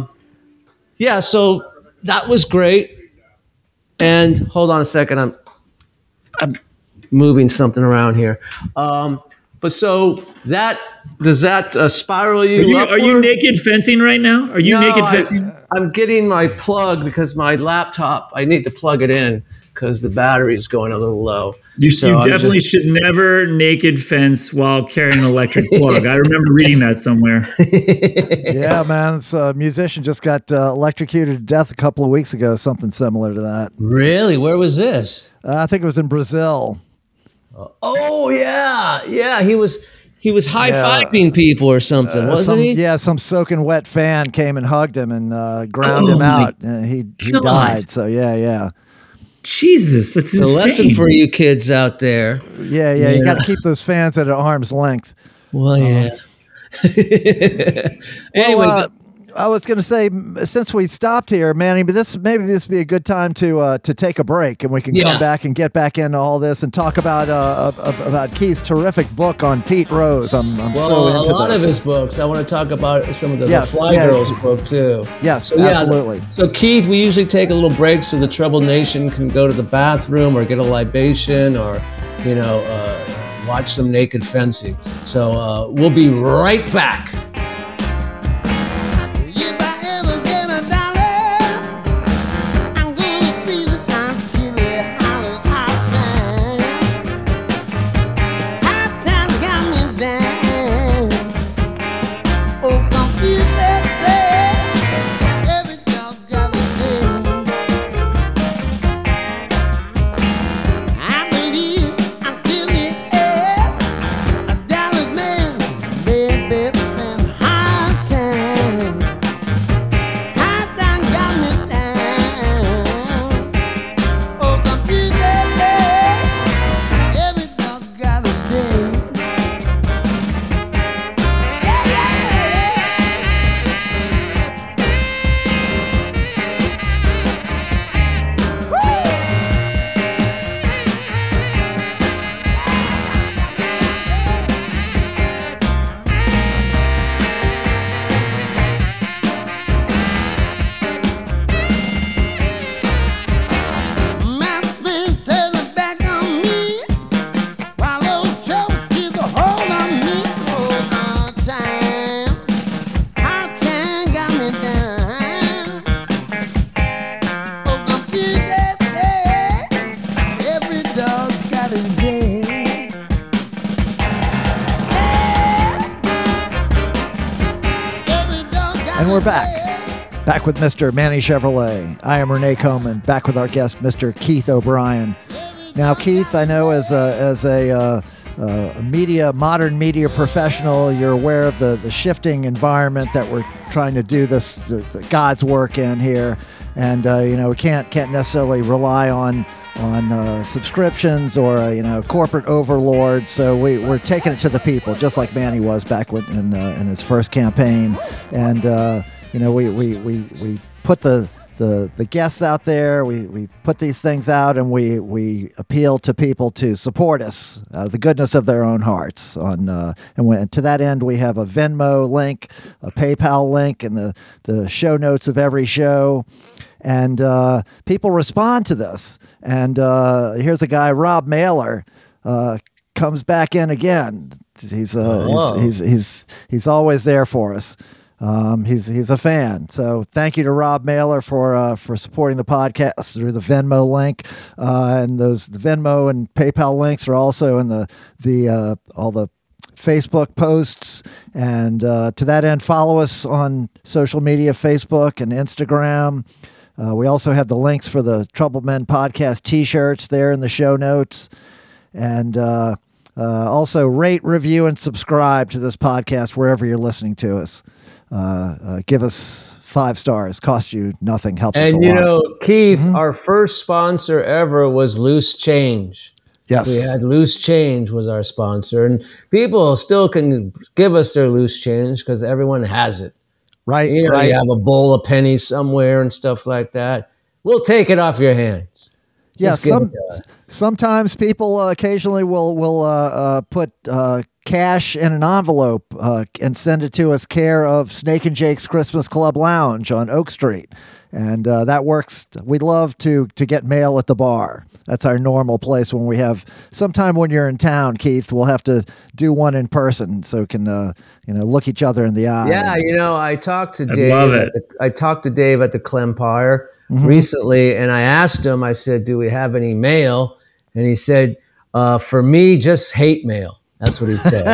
S2: so that was great. And hold on a second. I'm moving something around here. But so does that spiral you
S3: Are you naked fencing right now? Are you naked fencing?
S2: I'm getting my plug, because my laptop, I need to plug it in because the battery is going a little low.
S3: You definitely should never naked fence while carrying an electric plug. I remember reading that somewhere.
S1: Yeah, man. This musician just got electrocuted to death a couple of weeks ago, something similar to that.
S2: Really? Where was this?
S1: I think it was in Brazil.
S2: Oh, yeah. Yeah, he was high-fiving people or something, wasn't he?
S1: Yeah, some soaking wet fan came and hugged him and ground him out, and he died. So, yeah.
S3: Jesus, that's insane.
S2: It's a lesson for you kids out there.
S1: Yeah. You got to keep those fans at arm's length.
S2: Well, yeah.
S1: Anyway, I was going to say, since we stopped here, Manny, but maybe this would be a good time to take a break, and we can come back and get back into all this and talk about Keith's terrific book on Pete Rose. I'm so into this.
S2: A lot of his books. I want to talk about some of the Fly Girls book too.
S1: Yes, absolutely.
S2: So Keith, we usually take a little break so the Troubled Nation can go to the bathroom or get a libation or watch some naked fencing. So we'll be right back.
S1: And we're back with Mr. Manny Chevrolet. I am Renee Coman, back with our guest, Mr. Keith O'Brien. Now, Keith, I know as a modern media professional, you're aware of the shifting environment that we're trying to do the God's work in here, and we can't necessarily rely on subscriptions or corporate overlords. So we're taking it to the people, just like Manny was back in his first campaign, and we put the guests out there. We put these things out, and we appeal to people to support us out of the goodness of their own hearts. And to that end, we have a Venmo link, a PayPal link, and the show notes of every show. And people respond to this. And here's a guy, Rob Mailer, comes back in again. He's always there for us. He's a fan. So thank you to Rob Mailer for supporting the podcast through the Venmo link. And the Venmo and PayPal links are also in the all the Facebook posts. And to that end, follow us on social media, Facebook and Instagram. We also have the links for the Troubled Men podcast t-shirts there in the show notes. And also rate, review, and subscribe to this podcast wherever you're listening to us. Give us 5 stars. Cost you nothing. Helps us a lot.
S2: And Keith, our first sponsor ever was Loose Change.
S1: Yes.
S2: We had Loose Change was our sponsor. And people still can give us their loose change because everyone has it.
S1: Right.
S2: You
S1: right.
S2: have a bowl of pennies somewhere and stuff like that. We'll take it off your hands.
S1: Yeah. Sometimes people occasionally will put cash in an envelope and send it to us care of Snake and Jake's Christmas Club Lounge on Oak Street. And that works. We love to get mail at the bar. That's our normal place when we have sometime when you're in town, Keith, we'll have to do one in person so we can, look each other in the eye.
S2: Yeah. I talked to Dave. I talked to Dave at the Clempire recently, and I asked him, I said, do we have any mail? And he said, for me, just hate mail. That's what he said.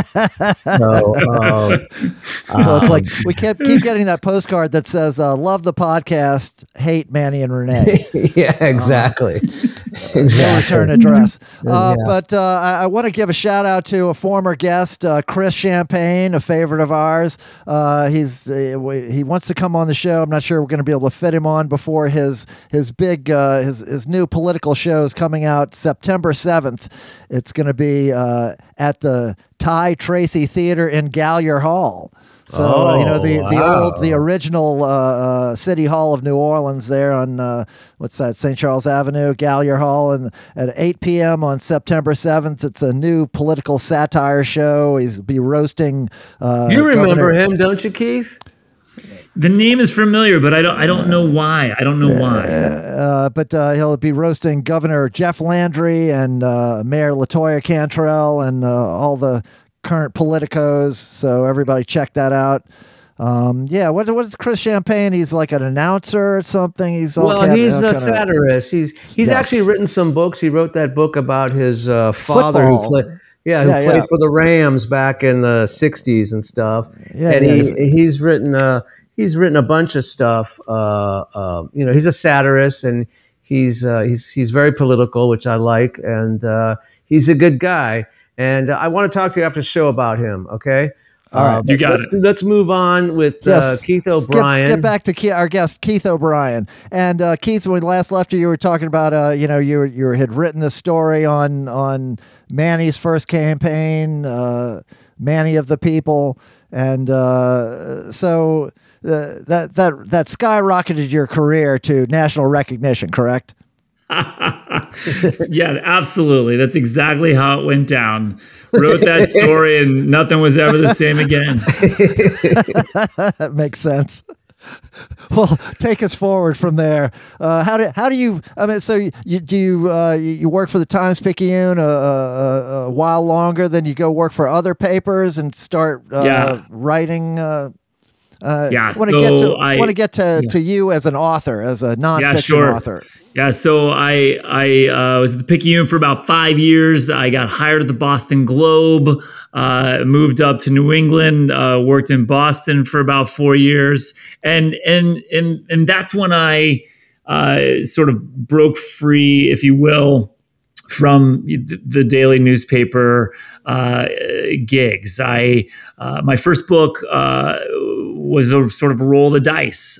S1: It's like we keep getting that postcard that says, love the podcast, hate Manny and Renee.
S2: Yeah, exactly.
S1: No return address. But I want to give a shout out to a former guest, Chris Champagne, a favorite of ours. He wants to come on the show. I'm not sure we're going to be able to fit him on before his big his new political show is coming out September 7th. It's going to be at the Ty Tracy Theater in Gallier Hall. So the original City Hall of New Orleans there on St. Charles Avenue, Gallier Hall, and at 8 p.m. on September 7th, it's a new political satire show. He'll be roasting.
S2: You remember him, don't you, Keith?
S3: The name is familiar, but I don't know why.
S1: But he'll be roasting Governor Jeff Landry and Mayor LaToya Cantrell and all the current politicos. So everybody check that out. What is Chris Champagne? He's like an announcer or something. He's a
S2: satirist. He's actually written some books. He wrote that book about his father who played for the Rams back in the 60s and stuff. He's written a bunch of stuff. He's a satirist, and he's very political, which I like, and he's a good guy. And I want to talk to you after the show about him. Okay.
S1: All right,
S3: you got it.
S2: Let's move on with Keith O'Brien.
S1: Get back to our guest, Keith O'Brien. And Keith, when we last left you were talking about you had written the story on Manny's first campaign, Manny of the People, and so that skyrocketed your career to national recognition, correct?
S3: Yeah, absolutely. That's exactly how it went down. Wrote that story and nothing was ever the same again.
S1: That makes sense. Well, take us forward from there. How do you? I mean, so you work for the Times-Picayune a while longer, then you go work for other papers and start writing.
S3: Yeah,
S1: want to get to you as an author, as a nonfiction author.
S3: Yeah, so I was at the Picayune for about 5 years. I got hired at the Boston Globe, moved up to New England, worked in Boston for about 4 years, and that's when I sort of broke free, if you will, from the daily newspaper gigs. My first book was a sort of a roll of the dice.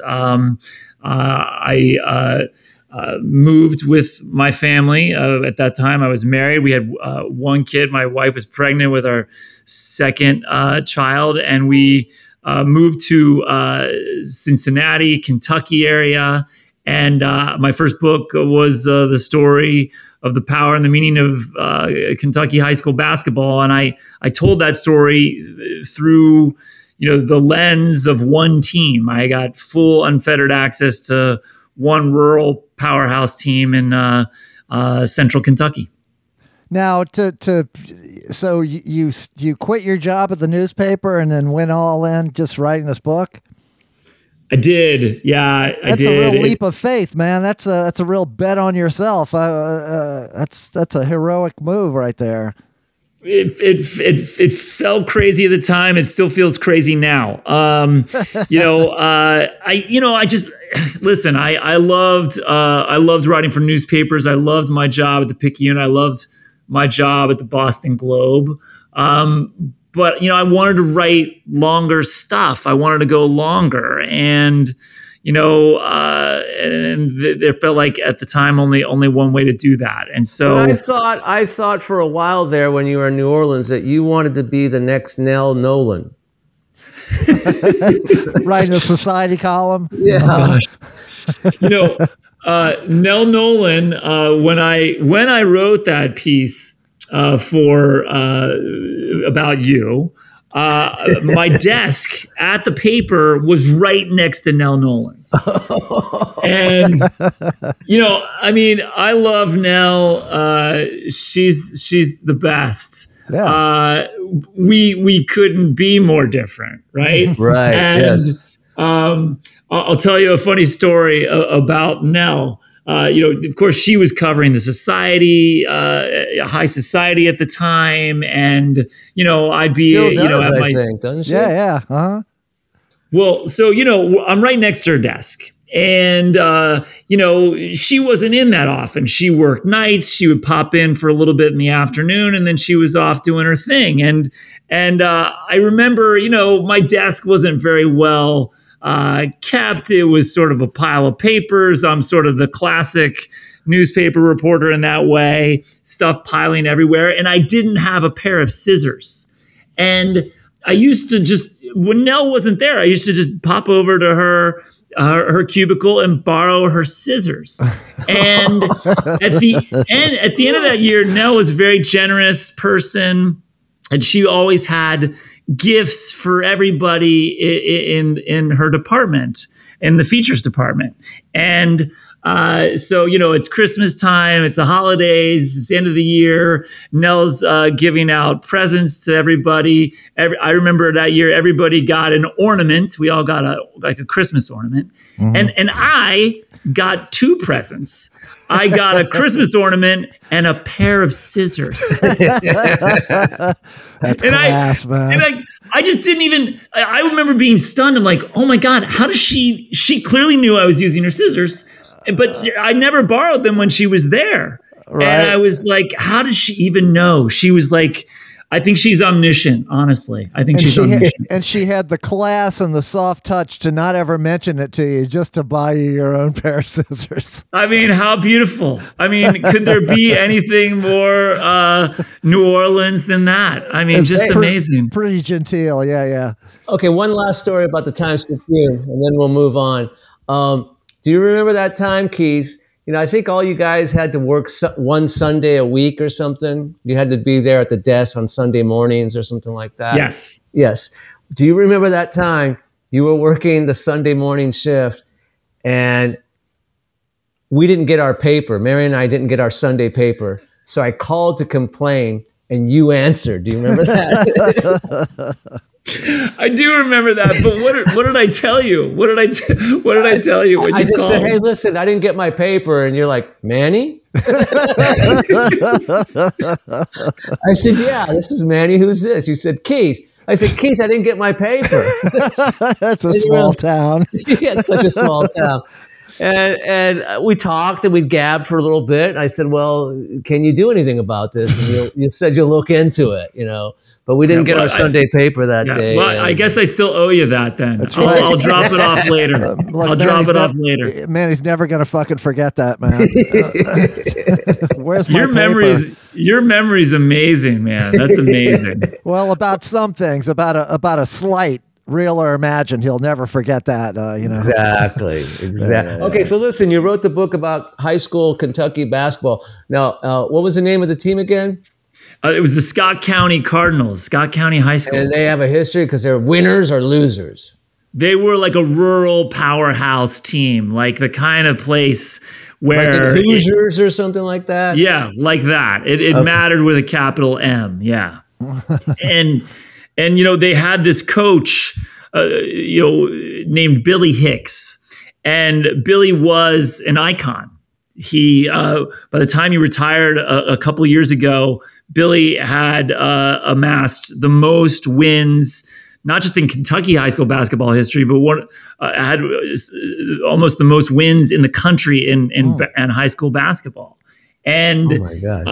S3: I moved with my family. At that time, I was married. We had one kid. My wife was pregnant with our second child, and we moved to Cincinnati, Kentucky area. And my first book was the story of the power and the meaning of Kentucky high school basketball. And I told that story through, the lens of one team. I got full unfettered access to one rural powerhouse team in central Kentucky.
S1: Now, so you quit your job at the newspaper and then went all in just writing this book?
S3: I did. Yeah,
S1: that's a real leap of faith, man. That's a real bet on yourself. That's a heroic move right there.
S3: It felt crazy at the time. It still feels crazy now. I just listen. I loved writing for newspapers. I loved my job at the Picayune. I loved my job at the Boston Globe. But, I wanted to write longer stuff. I wanted to go longer. And, there felt like at the time only one way to do that. And so
S2: I thought for a while there when you were in New Orleans that you wanted to be the next Nell Nolan.
S1: Writing a society column.
S2: Yeah.
S3: Nell Nolan, when I wrote that piece, for about you, my desk at the paper was right next to Nell Nolan's. And I love Nell. She's the best.
S1: Yeah.
S3: We couldn't be more different, right?
S2: Right.
S3: And,
S2: yes.
S3: I'll tell you a funny story about Nell. Of course, she was covering the society, high society at the time, and I'd be,
S2: still does,
S3: at
S2: I think, doesn't she?
S1: Yeah. Uh-huh.
S3: Well, so I'm right next to her desk, and she wasn't in that often. She worked nights. She would pop in for a little bit in the afternoon, and then she was off doing her thing. And I remember, my desk wasn't very well kept. It was sort of a pile of papers. I'm sort of the classic newspaper reporter in that way, stuff piling everywhere. And I didn't have a pair of scissors. And I used to when Nell wasn't there, I used to just pop over to her cubicle and borrow her scissors. And at the end of that year, Nell was a very generous person. And she always had gifts for everybody in her department, in the features department. And so, it's Christmas time, it's the holidays, it's the end of the year. Nell's giving out presents to everybody. I remember that year, everybody got an ornament. We all got a Christmas ornament. Mm-hmm. And I got two presents. I got a Christmas ornament and a pair of scissors.
S1: That's class, man.
S3: And I just didn't even, I remember being stunned. I'm like, oh my God, how does she clearly knew I was using her scissors, but I never borrowed them when she was there. Right. And I was like, how does she even know? She was like, I think she's omniscient, honestly. I think she's omniscient.
S1: And she had the class and the soft touch to not ever mention it to you, just to buy you your own pair of scissors.
S3: I mean, how beautiful. I mean, could there be anything more New Orleans than that? I mean, it's just amazing.
S1: Pretty genteel. Yeah.
S2: Okay, one last story about the Times-Picayune, and then we'll move on. Do you remember that time, Keith? I think all you guys had to work one Sunday a week or something. You had to be there at the desk on Sunday mornings or something like that.
S3: Yes.
S2: Do you remember that time you were working the Sunday morning shift and we didn't get our paper? Mary and I didn't get our Sunday paper. So I called to complain and you answered. Do you remember that?
S3: I do remember that, but what did I tell you? What did I tell you when
S2: I
S3: you
S2: just
S3: called?
S2: said, hey, listen, I didn't get my paper. And you're like, Manny? I said, yeah, this is Manny. Who's this? You said, Keith. I said, Keith, I didn't get my paper.
S1: That's a small town.
S2: Yeah, it's such a small town. And we talked and we gabbed for a little bit. And I said, well, can you do anything about this? And you said you'll look into it, But we didn't get our Sunday paper that day.
S3: Well, I guess I still owe you that then.
S1: That's right.
S3: I'll drop it off later.
S1: Look,
S3: I'll drop it off later.
S1: Man, he's never going to fucking forget that, man. Where's my paper?
S3: Your memory's amazing, man. That's amazing.
S1: Well, about some things, about a slight, real or imagined, he'll never forget that,
S2: Exactly. Okay, so listen, you wrote the book about high school Kentucky basketball. Now, what was the name of the team again?
S3: It was the Scott County Cardinals, Scott County High School.
S2: And they have a history because they're winners or losers.
S3: They were like a rural powerhouse team, like the kind of place where
S2: like the Hoosiers or something like that.
S3: Yeah, like that. It mattered with a capital M. Yeah, and they had this coach, named Billy Hicks, and Billy was an icon. He by the time he retired a couple of years ago, Billy had amassed the most wins, not just in Kentucky high school basketball history, but had almost the most wins in the country in high school basketball. And
S2: oh my God.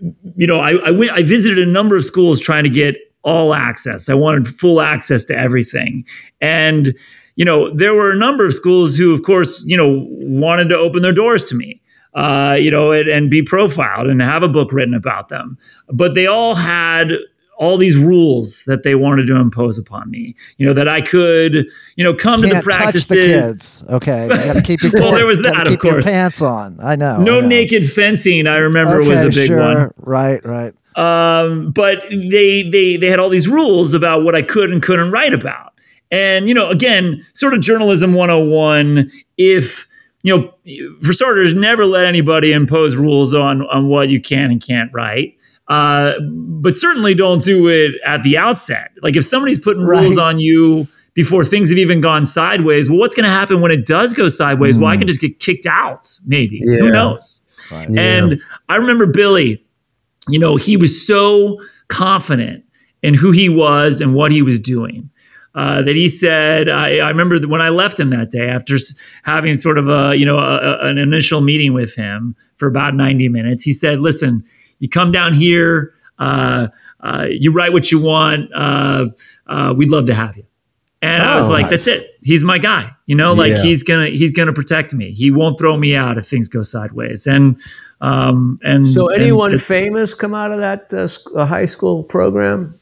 S3: I visited a number of schools trying to get all access. I wanted full access to everything. And there were a number of schools who, of course, wanted to open their doors to me. And be profiled and have a book written about them. But they all had all these rules that they wanted to impose upon me, that I could, come to the practices.
S1: Touch the kids. Okay. You got to keep your
S3: well, there was that, of course.
S1: Your pants on. I know.
S3: No naked fencing, I remember, was a big one.
S1: Right.
S3: But they had all these rules about what I could and couldn't write about. And, again, sort of journalism 101, if for starters, never let anybody impose rules on what you can and can't write. But certainly don't do it at the outset. Like if somebody's putting rules on you before things have even gone sideways, well, what's going to happen when it does go sideways? Well, I can just get kicked out, maybe. Yeah. Who knows? Right. And I remember Billy, he was so confident in who he was and what he was doing. That he said, I remember when I left him that day after having sort of an initial meeting with him for about 90 minutes. He said, listen, you come down here, you write what you want. We'd love to have you. And I was like, nice. That's it. He's my guy. He's gonna protect me. He won't throw me out if things go sideways. And
S2: so anyone famous come out of that high school program?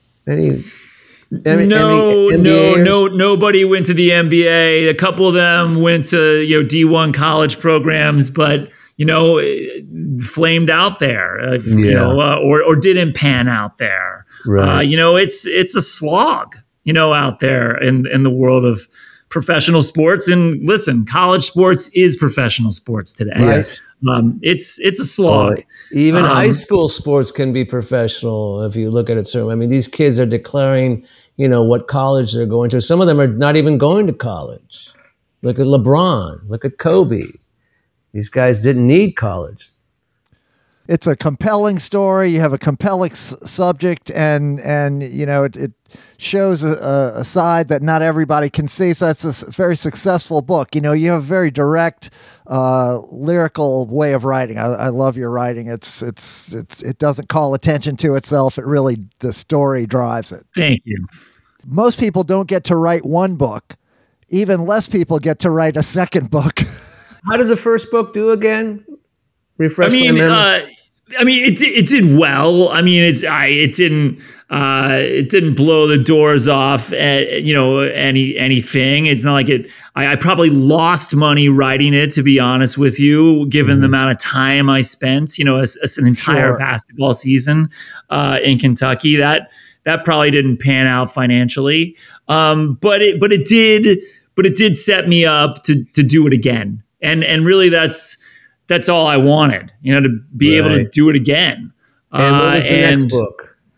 S3: Nobody went to the NBA. A couple of them went to D1 college programs, but flamed out there, or didn't pan out there. Right. It's a slog, out there in the world of professional sports. And listen, college sports is professional sports today.
S2: Yes.
S3: It's a slog.
S2: Even high school sports can be professional if you look at it. So, these kids are declaring, what college they're going to. Some of them are not even going to college. Look at LeBron. Look at Kobe. These guys didn't need college.
S1: It's a compelling story. You have a compelling subject, and it shows a side that not everybody can see. So that's a very successful book. You have a very direct, lyrical way of writing. I love your writing. It doesn't call attention to itself. The story drives it.
S3: Thank you.
S1: Most people don't get to write one book. Even less people get to write a second book.
S2: How did the first book do again? Refresh my memory.
S3: It did well. It didn't blow the doors off at, anything. It's not like it. I probably lost money writing it, to be honest with you, given the amount of time I spent. As an entire basketball season in Kentucky. That probably didn't pan out financially. But it did set me up to do it again. And really that's all I wanted, to be able to do it again.
S2: And what was the next book?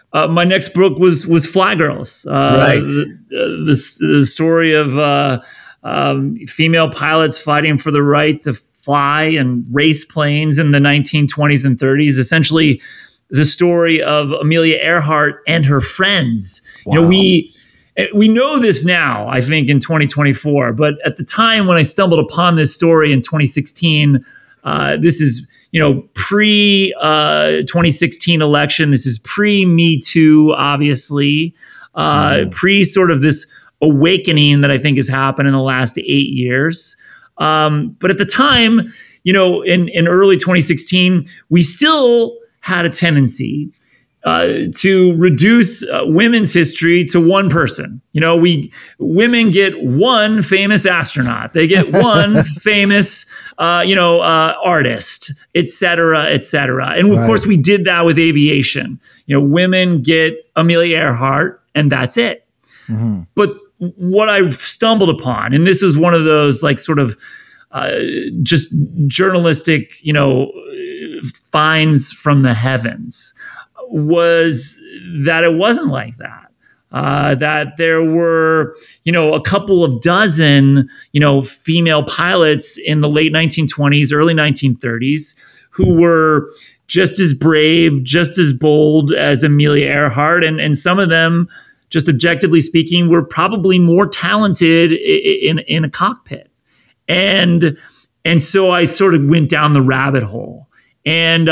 S3: my next book was Fly Girls,
S2: Right.
S3: the story of female pilots fighting for the right to fly and race planes in the 1920s and 30s. Essentially, the story of Amelia Earhart and her friends.
S1: Wow.
S3: You know, we know this now, I think, in 2024. But at the time when I stumbled upon this story in 2016, this is, pre 2016 election. This is pre Me Too, obviously, pre sort of this awakening that I think has happened in the last 8 years. But at the time, in early 2016, we still had a tendency to reduce women's history to one person. Women get one famous astronaut, they get one famous, artist, et cetera, et cetera. And of course, we did that with aviation. Women get Amelia Earhart, and that's it. Mm-hmm. But what I've stumbled upon, and this is one of those like sort of just journalistic, finds from the heavens, was that it wasn't like that. That there were, a couple of dozen, female pilots in the late 1920s, early 1930s, who were just as brave, just as bold as Amelia Earhart. And some of them, just objectively speaking, were probably more talented in a cockpit. And so I sort of went down the rabbit hole. And,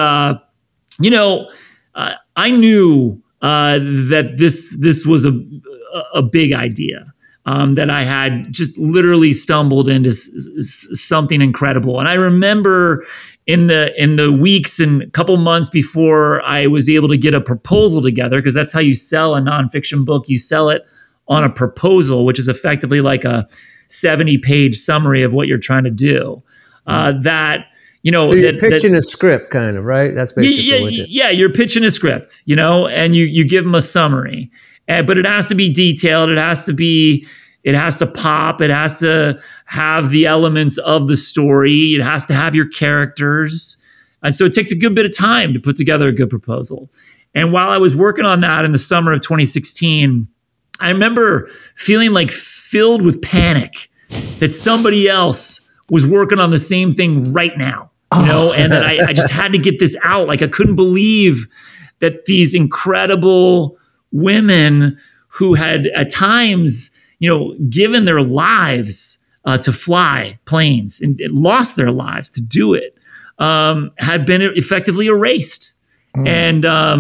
S3: I knew that this was a big idea, that I had just literally stumbled into something incredible. And I remember in the weeks and a couple months before I was able to get a proposal together, because that's how you sell a nonfiction book. You sell it on a proposal, which is effectively like a 70-page summary of what you're trying to do. So
S2: you're pitching a script, kind of, right? That's basically what it is.
S3: Yeah, you're pitching a script, and you give them a summary, but it has to be detailed. It has to pop. It has to have the elements of the story. It has to have your characters. And so it takes a good bit of time to put together a good proposal. And while I was working on that in the summer of 2016, I remember feeling like filled with panic that somebody else was working on the same thing right now. And that I just had to get this out. Like, I couldn't believe that these incredible women who had at times, given their lives to fly planes and lost their lives to do it, had been effectively erased. And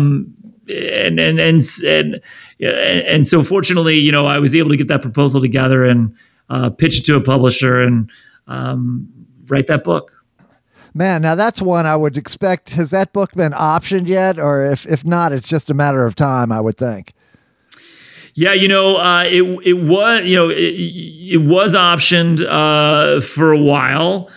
S3: so fortunately, I was able to get that proposal together and pitch it to a publisher and write that book.
S1: Man, now that's one I would expect. Has that book been optioned yet? Or if not, it's just a matter of time, I would think.
S3: Yeah, it was optioned for a while.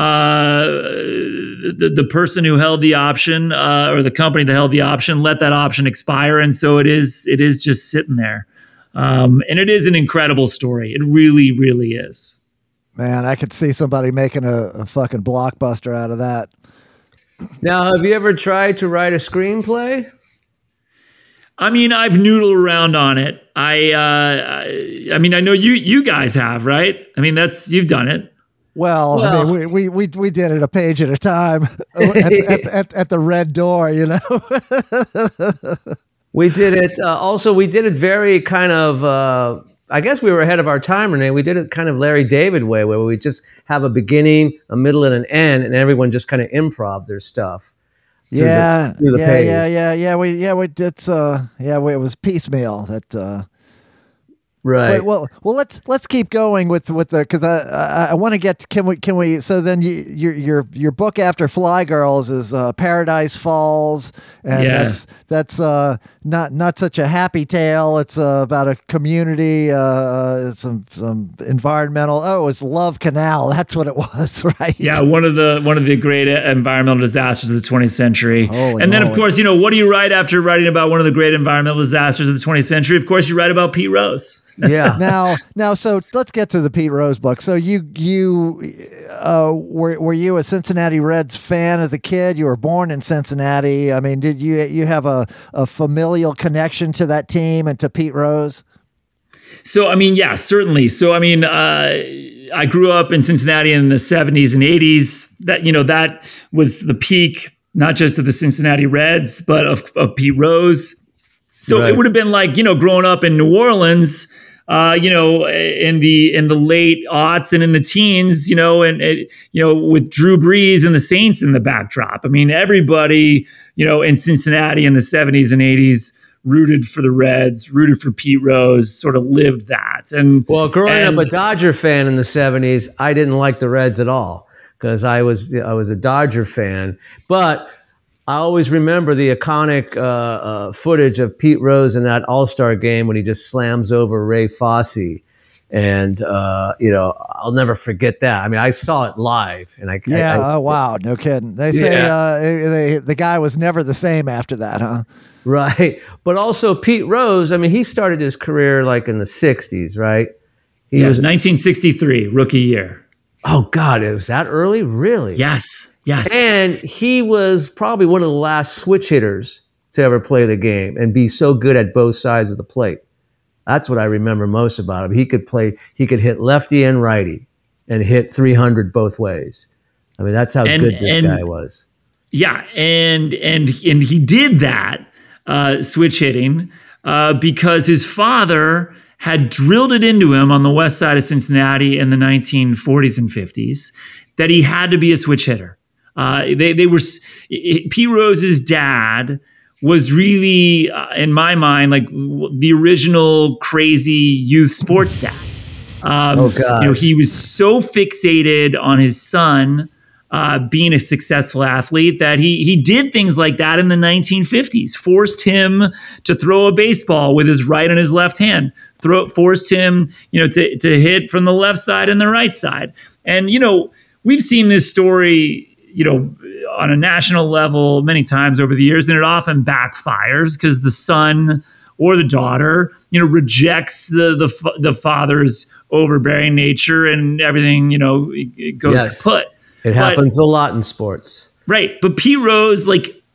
S3: The person who held the option, or the company that held the option, let that option expire, and so it is just sitting there. And it is an incredible story. It really, really is.
S1: Man, I could see somebody making a fucking blockbuster out of that.
S2: Now, have you ever tried to write a screenplay?
S3: I mean, I've noodled around on it. I know you guys have, right? I mean, you've done it.
S1: Well, I mean, we did it a page at a time at the Red Door,
S2: We did it. Also, we did it very kind of. I guess we were ahead of our time, Renee. We did it kind of Larry David way, where we just have a beginning, a middle, and an end, and everyone just kind of improv their stuff. Through the page.
S1: It was piecemeal. That
S2: right.
S1: Well, let's keep going with the, because I want to get. Can we? So then your book after Fly Girls is Paradise Falls, and that's not such a happy tale. It's about a community, some environmental. Oh, it was Love Canal. That's what it was, right?
S3: Yeah, one of the great environmental disasters of the 20th century. And then, of course, what do you write after writing about one of the great environmental disasters of the 20th century? Of course, you write about Pete Rose.
S2: Yeah.
S1: Now, so let's get to the Pete Rose book. So were you a Cincinnati Reds fan as a kid? You were born in Cincinnati. I mean, did you have a familial connection to that team and to Pete Rose?
S3: So, I mean, yeah, certainly. So, I mean, I grew up in Cincinnati in the 70s and 80s. That was the peak, not just of the Cincinnati Reds, but of Pete Rose. So It would have been like, growing up in New Orleans, in the late aughts and in the teens, with Drew Brees and the Saints in the backdrop. I mean, everybody, in Cincinnati in the 70s and 80s rooted for the Reds, rooted for Pete Rose, sort of lived that. And
S2: growing up a Dodger fan in the 70s, I didn't like the Reds at all because I was a Dodger fan. But I always remember the iconic footage of Pete Rose in that All-Star game when he just slams over Ray Fosse. And, I'll never forget that. I mean, I saw it live. And
S1: oh, wow. No kidding. They say the guy was never the same after that, huh?
S2: Right. But also Pete Rose, I mean, he started his career like in the 60s, right?
S3: He was 1963, rookie year.
S2: Oh, God. It was that early? Really?
S3: Yes.
S2: And he was probably one of the last switch hitters to ever play the game and be so good at both sides of the plate. That's what I remember most about him. He could hit lefty and righty and hit 300 both ways. I mean, that's how good this guy was.
S3: Yeah. And he did that. Switch hitting because his father had drilled it into him on the west side of Cincinnati in the 1940s and 50s that he had to be a switch hitter. Pete Rose's dad was really, in my mind, like the original crazy youth sports dad.
S2: Oh God!
S3: He was so fixated on his son being a successful athlete that he did things like that in the 1950s, forced him to throw a baseball with his right and his left hand, forced him, to hit from the left side and the right side. And, we've seen this story, on a national level many times over the years, and it often backfires because the son or the daughter, rejects the father's overbearing nature and everything, it goes kaput.
S2: It happens a lot in sports.
S3: Right. But Pete Rose,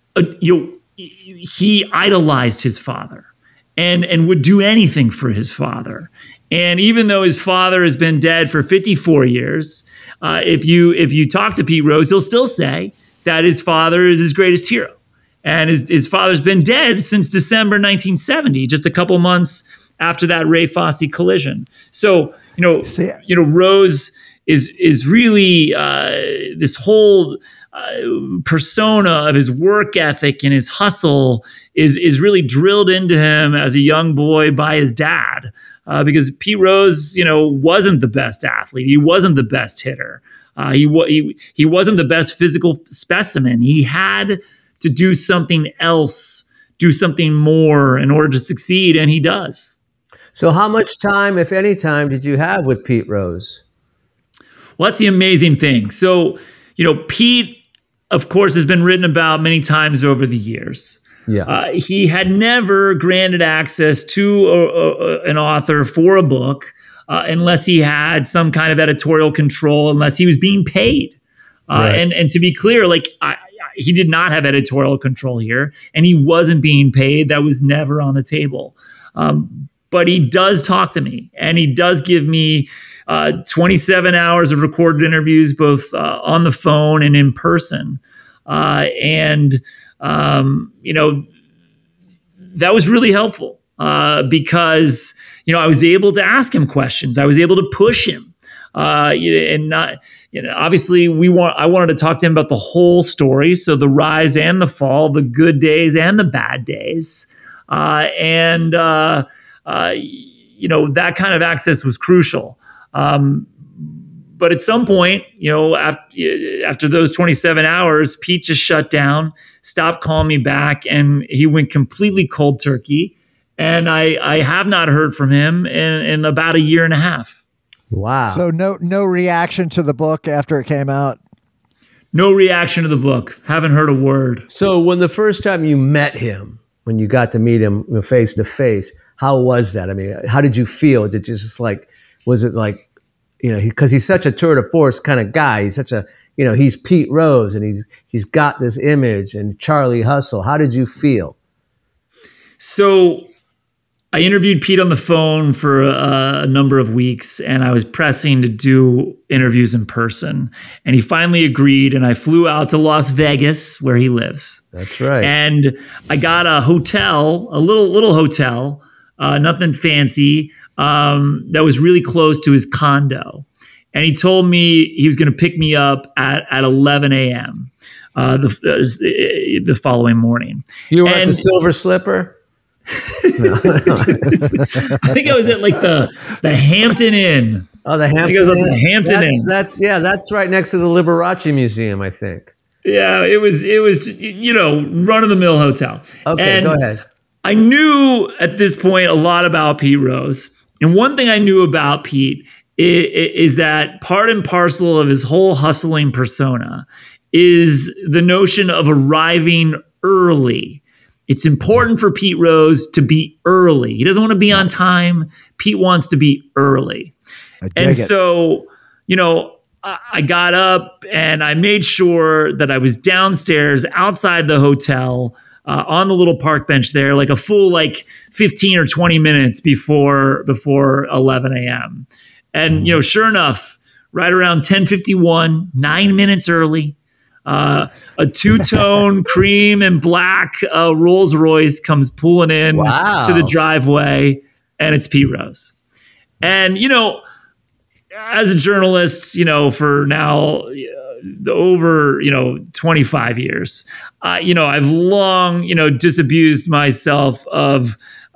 S3: he idolized his father and would do anything for his father. And even though his father has been dead for 54 years, if you talk to Pete Rose, he'll still say that his father is his greatest hero. And his father's been dead since December 1970, just a couple months after that Ray Fosse collision. So, Rose is really this whole persona of his work ethic and his hustle is really drilled into him as a young boy by his dad. Because Pete Rose, wasn't the best athlete. He wasn't the best hitter. He wasn't the best physical specimen. He had to do something else, do something more in order to succeed, and he does.
S2: So how much time, if any time, did you have with Pete Rose?
S3: Well, that's the amazing thing. So, Pete, of course, has been written about many times over the years.
S2: Yeah.
S3: He had never granted access to an author for a book unless he had some kind of editorial control, unless he was being paid. Right. And to be clear, he did not have editorial control here, and he wasn't being paid. That was never on the table. But he does talk to me, and he does give me 27 hours of recorded interviews, both on the phone and in person. That was really helpful because, I was able to ask him questions. I was able to push him. Obviously I wanted to talk to him about the whole story. So the rise and the fall, the good days and the bad days. That kind of access was crucial. But at some point, after those 27 hours, Pete just shut down, stopped calling me back, and he went completely cold turkey. And I have not heard from him in about a year and a half.
S2: Wow.
S1: So no reaction to the book after it came out?
S3: No reaction to the book. Haven't heard a word.
S2: So when the first time you met him, when you got to meet him face to face, how was that? I mean, how did you feel? Did you just like, was it like, because he's such a tour de force kind of guy. He's such a, he's Pete Rose, and he's got this image, and Charlie Hustle. How did you feel?
S3: So I interviewed Pete on the phone for a number of weeks, and I was pressing to do interviews in person. And he finally agreed, and I flew out to Las Vegas, where he lives.
S2: That's right.
S3: And I got a hotel, a little hotel, nothing fancy, that was really close to his condo. And he told me he was going to pick me up at 11 a.m. The following morning.
S2: You were at the Silver Slipper?
S3: I think I was at like the Hampton Inn.
S2: Oh, the Hampton.
S3: I think I was at the Hampton Inn.
S2: That's right next to the Liberace Museum, I think.
S3: Yeah, it was run of the mill hotel.
S2: Okay,
S3: and
S2: go ahead.
S3: I knew at this point a lot about Pete Rose, and one thing I knew about Pete is that part and parcel of his whole hustling persona is the notion of arriving early. It's important for Pete Rose to be early. He doesn't want to be on time. Pete wants to be early. And so, I got up and I made sure that I was downstairs outside the hotel on the little park bench there, like a full 15 or 20 minutes before 11 a.m. And, sure enough, right around 10:51, 9 minutes early, a two-tone cream and black Rolls Royce comes pulling in to the driveway, and it's Pete Rose. And, as a journalist, for now over, 25 years, I've long, disabused myself of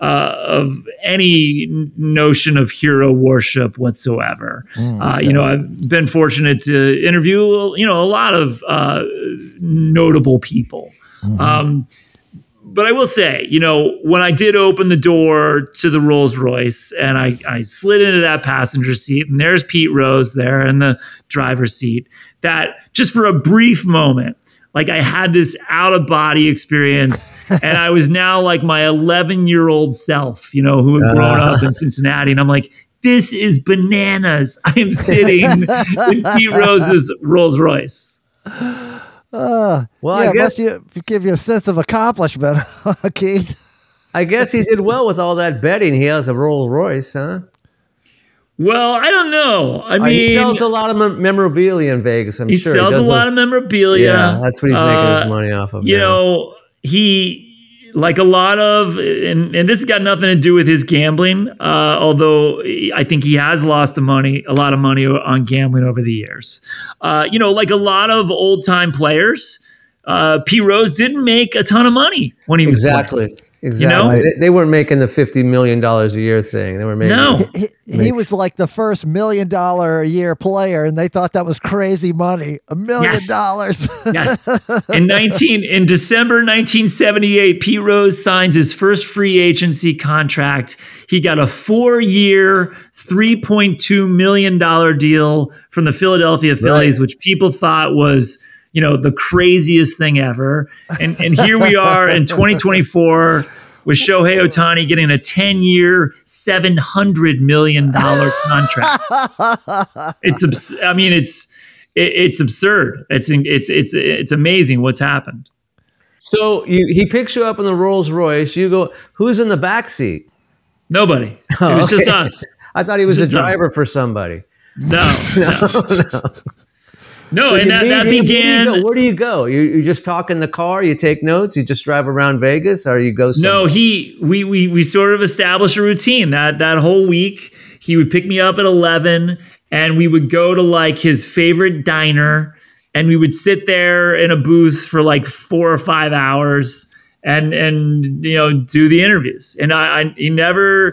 S3: any notion of hero worship whatsoever. I've been fortunate to interview, a lot of notable people. But I will say, when I did open the door to the Rolls Royce and I slid into that passenger seat, and there's Pete Rose there in the driver's seat, that just for a brief moment, I had this out of body experience, and I was now like my 11-year-old self, who had grown up in Cincinnati. And I'm like, this is bananas. I am sitting in Pete Rose's Rolls Royce.
S1: I guess you give you a sense of accomplishment, Keith.
S2: I guess he did well with all that betting. He has a Rolls Royce, huh?
S3: Well, I don't know. I mean,
S2: he sells a lot of memorabilia in Vegas. I'm sure
S3: he sells a lot of memorabilia.
S2: Yeah, that's what he's making his money off of.
S3: He, like a lot of, and this has got nothing to do with his gambling, although I think he has lost a lot of money on gambling over the years. Like a lot of old time players, Pete Rose didn't make a ton of money when he was playing.
S2: Exactly. They weren't making the $50 million a year thing. They were making.
S3: No,
S1: he was like the first $1 million a year player, and they thought that was crazy money. $1 million.
S3: Yes. In December 1978, Pete Rose signs his first free agency contract. He got a 4-year, $3.2 million deal from the Philadelphia Phillies, which people thought was, the craziest thing ever. And here we are in 2024 with Shohei Ohtani getting a 10-year, $700 million contract. It's absurd. It's amazing what's happened.
S2: So he picks you up in the Rolls Royce. You go, who's in the back seat?
S3: Nobody. It was just us.
S2: I thought he was a driver for somebody.
S3: No. No,
S2: so
S3: and that began.
S2: Where do you go? You just talk in the car. You take notes. You just drive around Vegas, or you go somewhere?
S3: No, we sort of established a routine that whole week. He would pick me up at 11, and we would go to his favorite diner, and we would sit there in a booth for 4 or 5 hours, and do the interviews. And he never,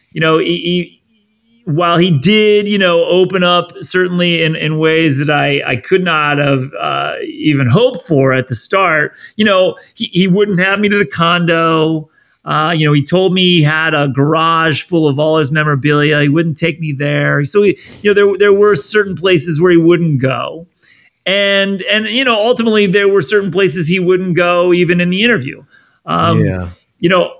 S3: while he did, open up certainly in ways that I could not have even hoped for at the start, he wouldn't have me to the condo. He told me he had a garage full of all his memorabilia. He wouldn't take me there. So there were certain places where he wouldn't go. And ultimately there were certain places he wouldn't go even in the interview.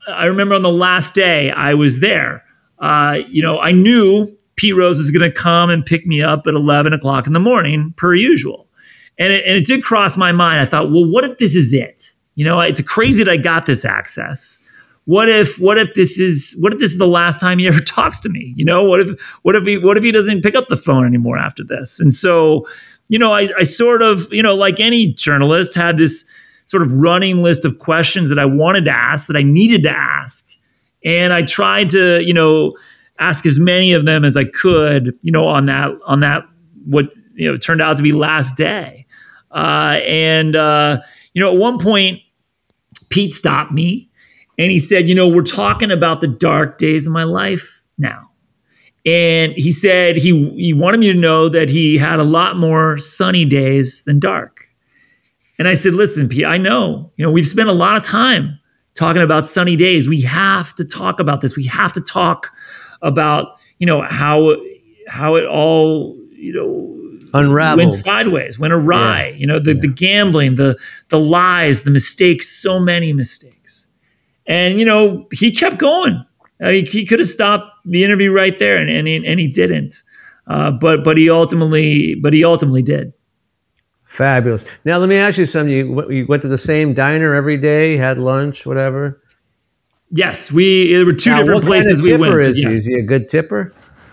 S3: I remember on the last day I was there, I knew Pete Rose was going to come and pick me up at 11 o'clock in the morning per usual. And it did cross my mind. I thought, well, what if this is it? It's crazy that I got this access. What if this is the last time he ever talks to me? What if he doesn't pick up the phone anymore after this? And so, I sort of, like any journalist, had this sort of running list of questions that I wanted to ask, that I needed to ask. And I tried to, ask as many of them as I could, on that what turned out to be last day. At one point, Pete stopped me and he said, we're talking about the dark days of my life now. And he said he wanted me to know that he had a lot more sunny days than dark. And I said, listen, Pete, I know, we've spent a lot of time talking about sunny days. We have to talk about this. We have to talk about, how it all,
S2: unraveled,
S3: went sideways, went awry, the gambling, the lies, the mistakes, so many mistakes. And, he kept going. He could have stopped the interview right there and he didn't. But he ultimately did.
S2: Fabulous. Now, let me ask you something. You went to the same diner every day, had lunch, whatever?
S3: Yes, there were two different places we went.
S2: Is he a good tipper?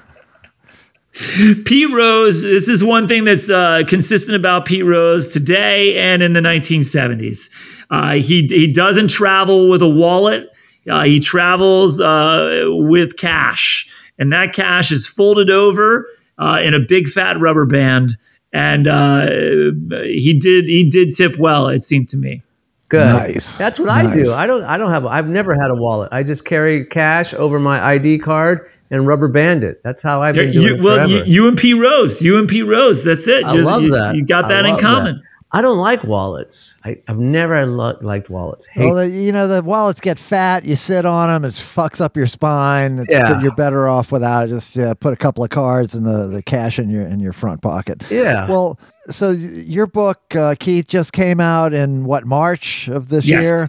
S3: Pete Rose, this is one thing that's consistent about Pete Rose today and in the 1970s. He doesn't travel with a wallet. He travels with cash. And that cash is folded over in a big fat rubber band. And he did tip well, it seemed to me.
S2: Good.
S1: Nice.
S2: That's what I do. I've never had a wallet. I just carry cash over my ID card and rubber band it. That's how I've been doing it forever.
S3: You and Pete Rose. That's it.
S2: I love that.
S3: You got that in common.
S2: That. I don't like wallets. I've never liked wallets.
S1: Well, the wallets get fat. You sit on them. It fucks up your spine. You're better off without it. Just put a couple of cards and the cash in your front pocket.
S2: Yeah.
S1: Well, so your book, Keith, just came out in March of this year.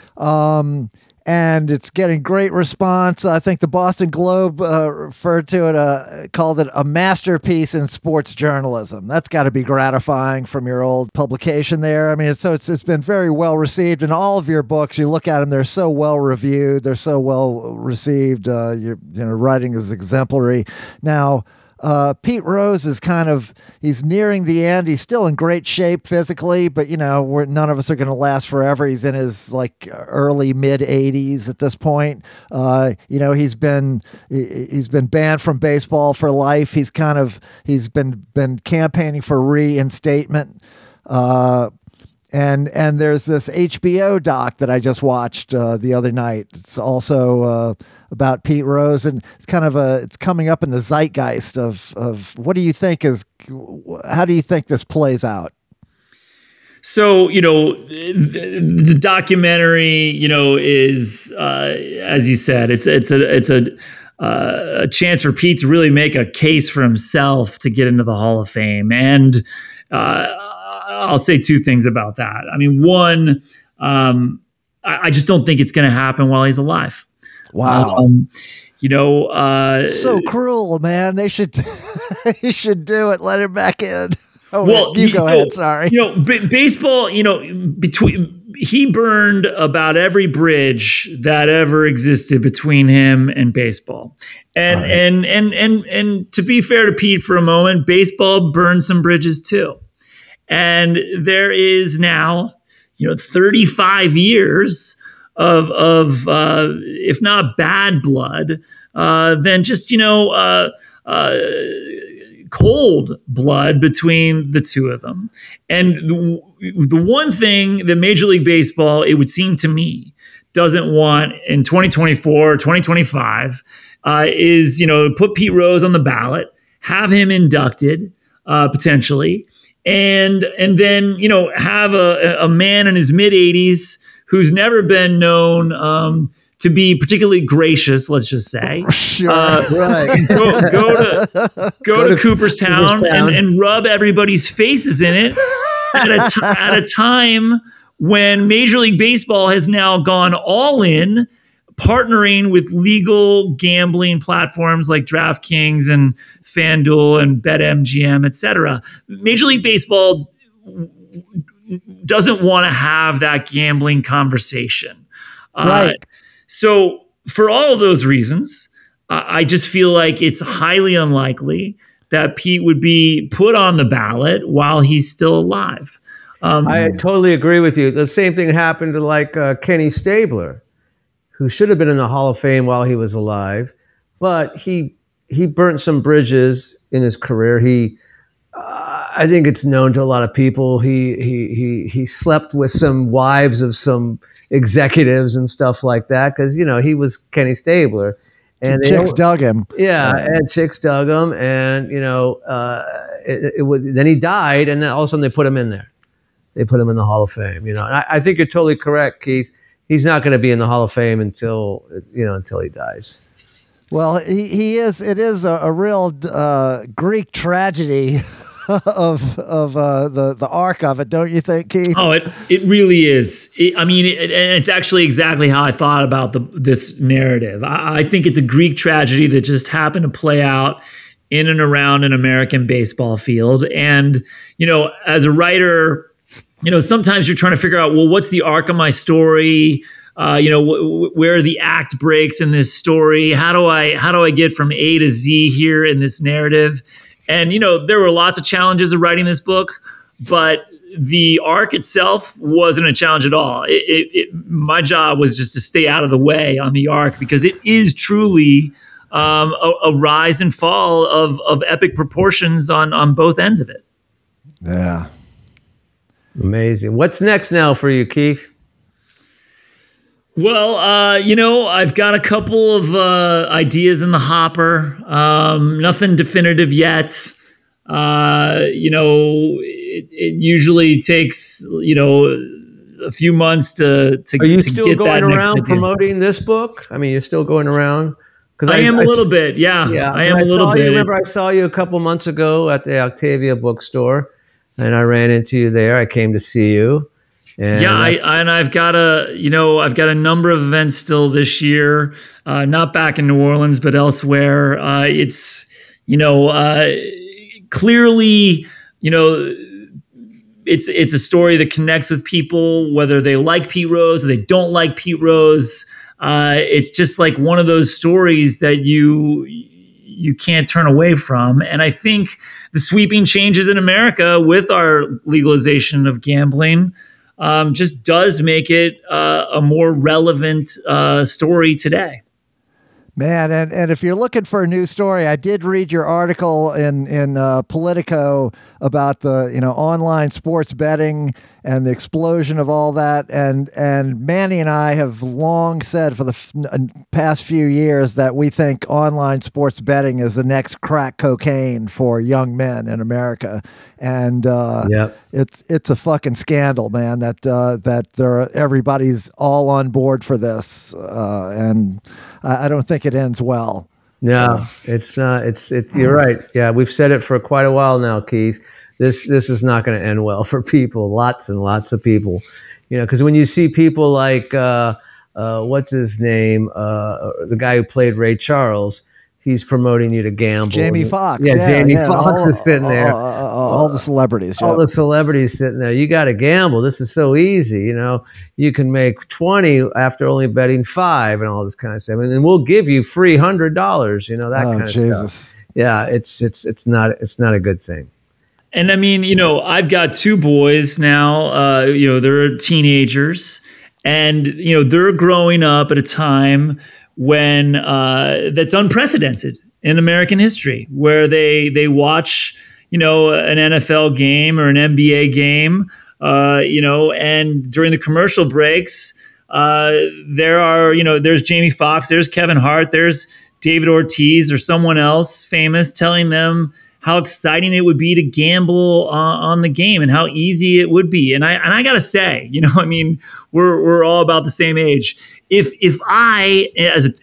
S1: And it's getting great response. I think the Boston Globe referred to it, called it a masterpiece in sports journalism. That's got to be gratifying from your old publication there. I mean, it's been very well received. And all of your books, you look at them, they're so well reviewed, they're so well received. Your writing is exemplary. Now, Pete Rose is he's nearing the end. He's still in great shape physically, but none of us are going to last forever. He's in his early mid 80s at this point. He's been banned from baseball for life. He's been campaigning for reinstatement. And there's this HBO doc that I just watched the other night. It's also about Pete Rose, and it's coming up in the zeitgeist of what do you think how do you think this plays out?
S3: So, the documentary, is, as you said, it's a chance for Pete to really make a case for himself to get into the Hall of Fame. And I'll say two things about that. I mean, one, I just don't think it's going to happen while he's alive.
S1: Wow.
S3: So
S1: cruel, man. They should do it. Let him back in. Oh,
S3: well,
S1: you go ahead. Sorry.
S3: Baseball, he burned about every bridge that ever existed between him and baseball. And, right. and to be fair to Pete for a moment, baseball burned some bridges too. And there is now, 35 years of if not bad blood, then just, cold blood between the two of them. And the one thing that Major League Baseball, it would seem to me, doesn't want in 2024, 2025, is, put Pete Rose on the ballot, have him inducted, potentially, and then, have a man in his mid 80s who's never been known to be particularly gracious, let's just say.
S1: Sure, right.
S3: Go to Cooperstown and rub everybody's faces in it at a time when Major League Baseball has now gone all in, partnering with legal gambling platforms like DraftKings and FanDuel and BetMGM, et cetera. Major League Baseball doesn't want to have that gambling conversation.
S1: Right.
S3: So for all of those reasons, I just feel like it's highly unlikely that Pete would be put on the ballot while he's still alive.
S2: I totally agree with you. The same thing happened to like Kenny Stabler, who should have been in the Hall of Fame while he was alive, but he burnt some bridges in his career. I think it's known to a lot of people. He slept with some wives of some executives and stuff like that because he was Kenny Stabler, and
S1: chicks dug him.
S2: Yeah, and chicks dug him, and it was. Then he died, and then all of a sudden they put him in there. They put him in the Hall of Fame. And I think you're totally correct, Keith. He's not going to be in the Hall of Fame until he dies.
S1: Well, he is. It is a real Greek tragedy of the arc of it, don't you think, Keith?
S3: Oh, it really is. And it's actually exactly how I thought about this narrative. I think it's a Greek tragedy that just happened to play out in and around an American baseball field. And as a writer, sometimes you're trying to figure out, well, what's the arc of my story? Where are the act breaks in this story? How do I get from A to Z here in this narrative? And, there were lots of challenges of writing this book, but the arc itself wasn't a challenge at all. My job was just to stay out of the way on the arc because it is truly a rise and fall of epic proportions on both ends of it.
S1: Yeah.
S2: Amazing. What's next now for you, Keith?
S3: Well, I've got a couple of ideas in the hopper. Nothing definitive yet. It usually takes a few months to
S2: Are you
S3: to
S2: still
S3: get
S2: going
S3: that next
S2: around
S3: idea.
S2: promoting this book? I mean, you're still going around? Because
S3: I am a little bit. Yeah, I am a little bit.
S2: Remember, I saw you a couple months ago at the Octavia bookstore, and I ran into you there. I came to see you. And
S3: I've got a number of events still this year, not back in New Orleans, but elsewhere. It's clearly, it's a story that connects with people, whether they like Pete Rose or they don't like Pete Rose. It's just like one of those stories that you can't turn away from. And I think the sweeping changes in America with our legalization of gambling just does make it a more relevant story today.
S1: Man, and if you're looking for a new story, I did read your article in Politico about the online sports betting and the explosion of all that. And Manny and I have long said for the past few years that we think online sports betting is the next crack cocaine for young men in America. And it's a fucking scandal, man. That everybody's all on board for this, and I don't think it ends well.
S2: No, it's not. You're right. Yeah, we've said it for quite a while now, Keith. This is not going to end well for people. Lots and lots of people. Because when you see people like what's his name, the guy who played Ray Charles. He's promoting you to gamble.
S1: Jamie Foxx.
S2: Jamie Foxx is sitting there.
S1: All the celebrities.
S2: All the celebrities sitting there. You got to gamble. This is so easy. You can make 20 after only betting 5 and all this kind of stuff. And then we'll give you free $100. That kind of stuff. Yeah, it's not a good thing.
S3: And I mean, I've got 2 boys now. They're teenagers, and they're growing up at a time when that's unprecedented in American history, where they watch, an NFL game or an NBA game, and during the commercial breaks, there's Jamie Foxx, there's Kevin Hart, there's David Ortiz or someone else famous telling them how exciting it would be to gamble on the game and how easy it would be. And I gotta say, we're all about the same age. If I, as a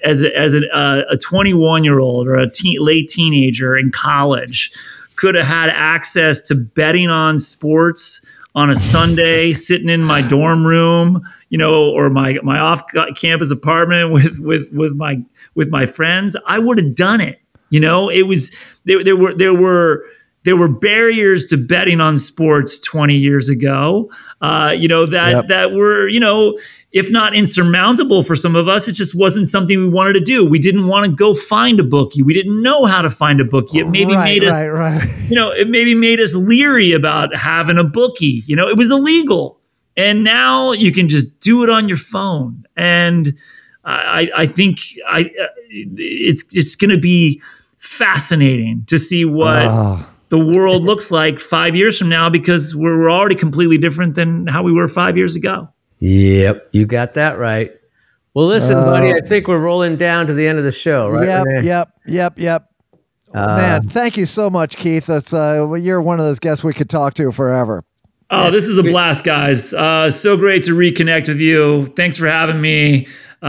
S3: 21-year-old or a late teenager in college, could have had access to betting on sports on a Sunday, sitting in my dorm room, or my off-campus apartment with my friends, I would have done it. It was there were barriers to betting on sports 20 years ago, that were, if not insurmountable for some of us. It just wasn't something we wanted to do. We didn't want to go find a bookie. We didn't know how to find a bookie. It maybe made us, it maybe made us leery about having a bookie. It was illegal. And now you can just do it on your phone. And I think it's going to be fascinating to see what the world looks like 5 years from now, because we're already completely different than how we were 5 years ago.
S2: Yep, you got that right. Well, listen, buddy, I think we're rolling down to the end of the show, right?
S1: Yep. Man, thank you so much, Keith. That's you're one of those guests we could talk to forever.
S3: Oh, this is a blast, guys. So great to reconnect with you. Thanks for having me.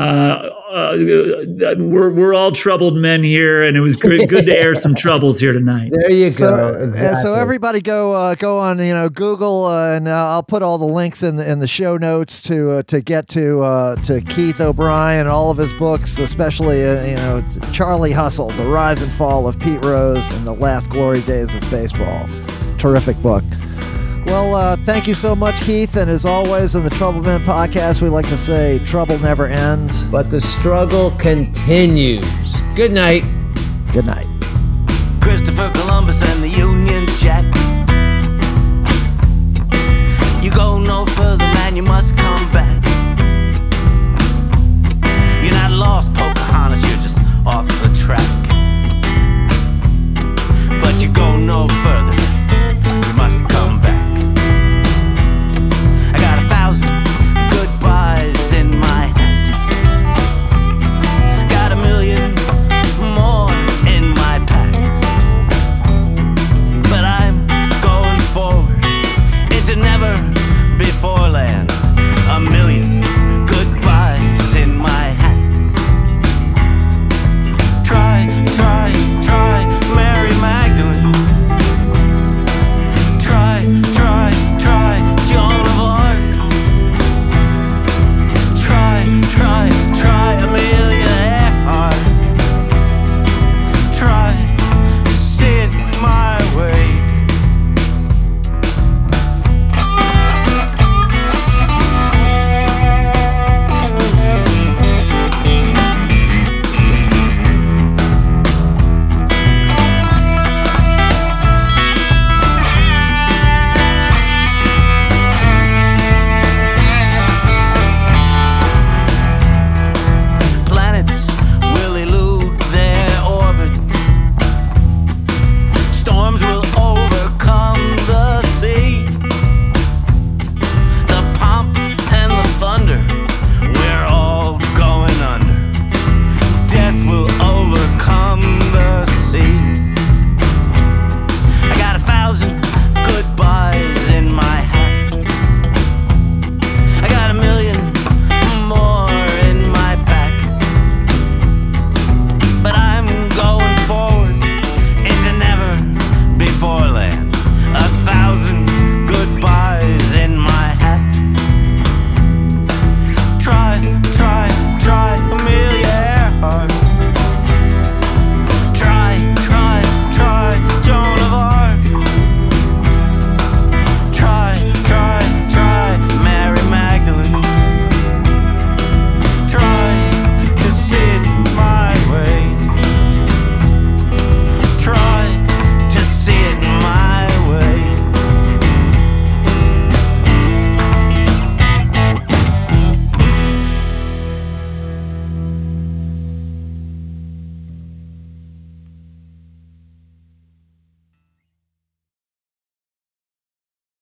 S3: We're all troubled men here, and it was good to air some troubles here tonight.
S2: There you go. Exactly.
S1: So everybody go on Google, and I'll put all the links in the show notes to get to Keith O'Brien and all of his books, especially Charlie Hustle, The Rise and Fall of Pete Rose and the Last Glory Days of Baseball. Terrific book. Well, thank you so much, Keith. And as always, in the Trouble Men podcast, we like to say trouble never ends,
S2: but the struggle continues. Good night.
S1: Good night.
S4: Christopher Columbus and the Union Jack. You go no further, man, you must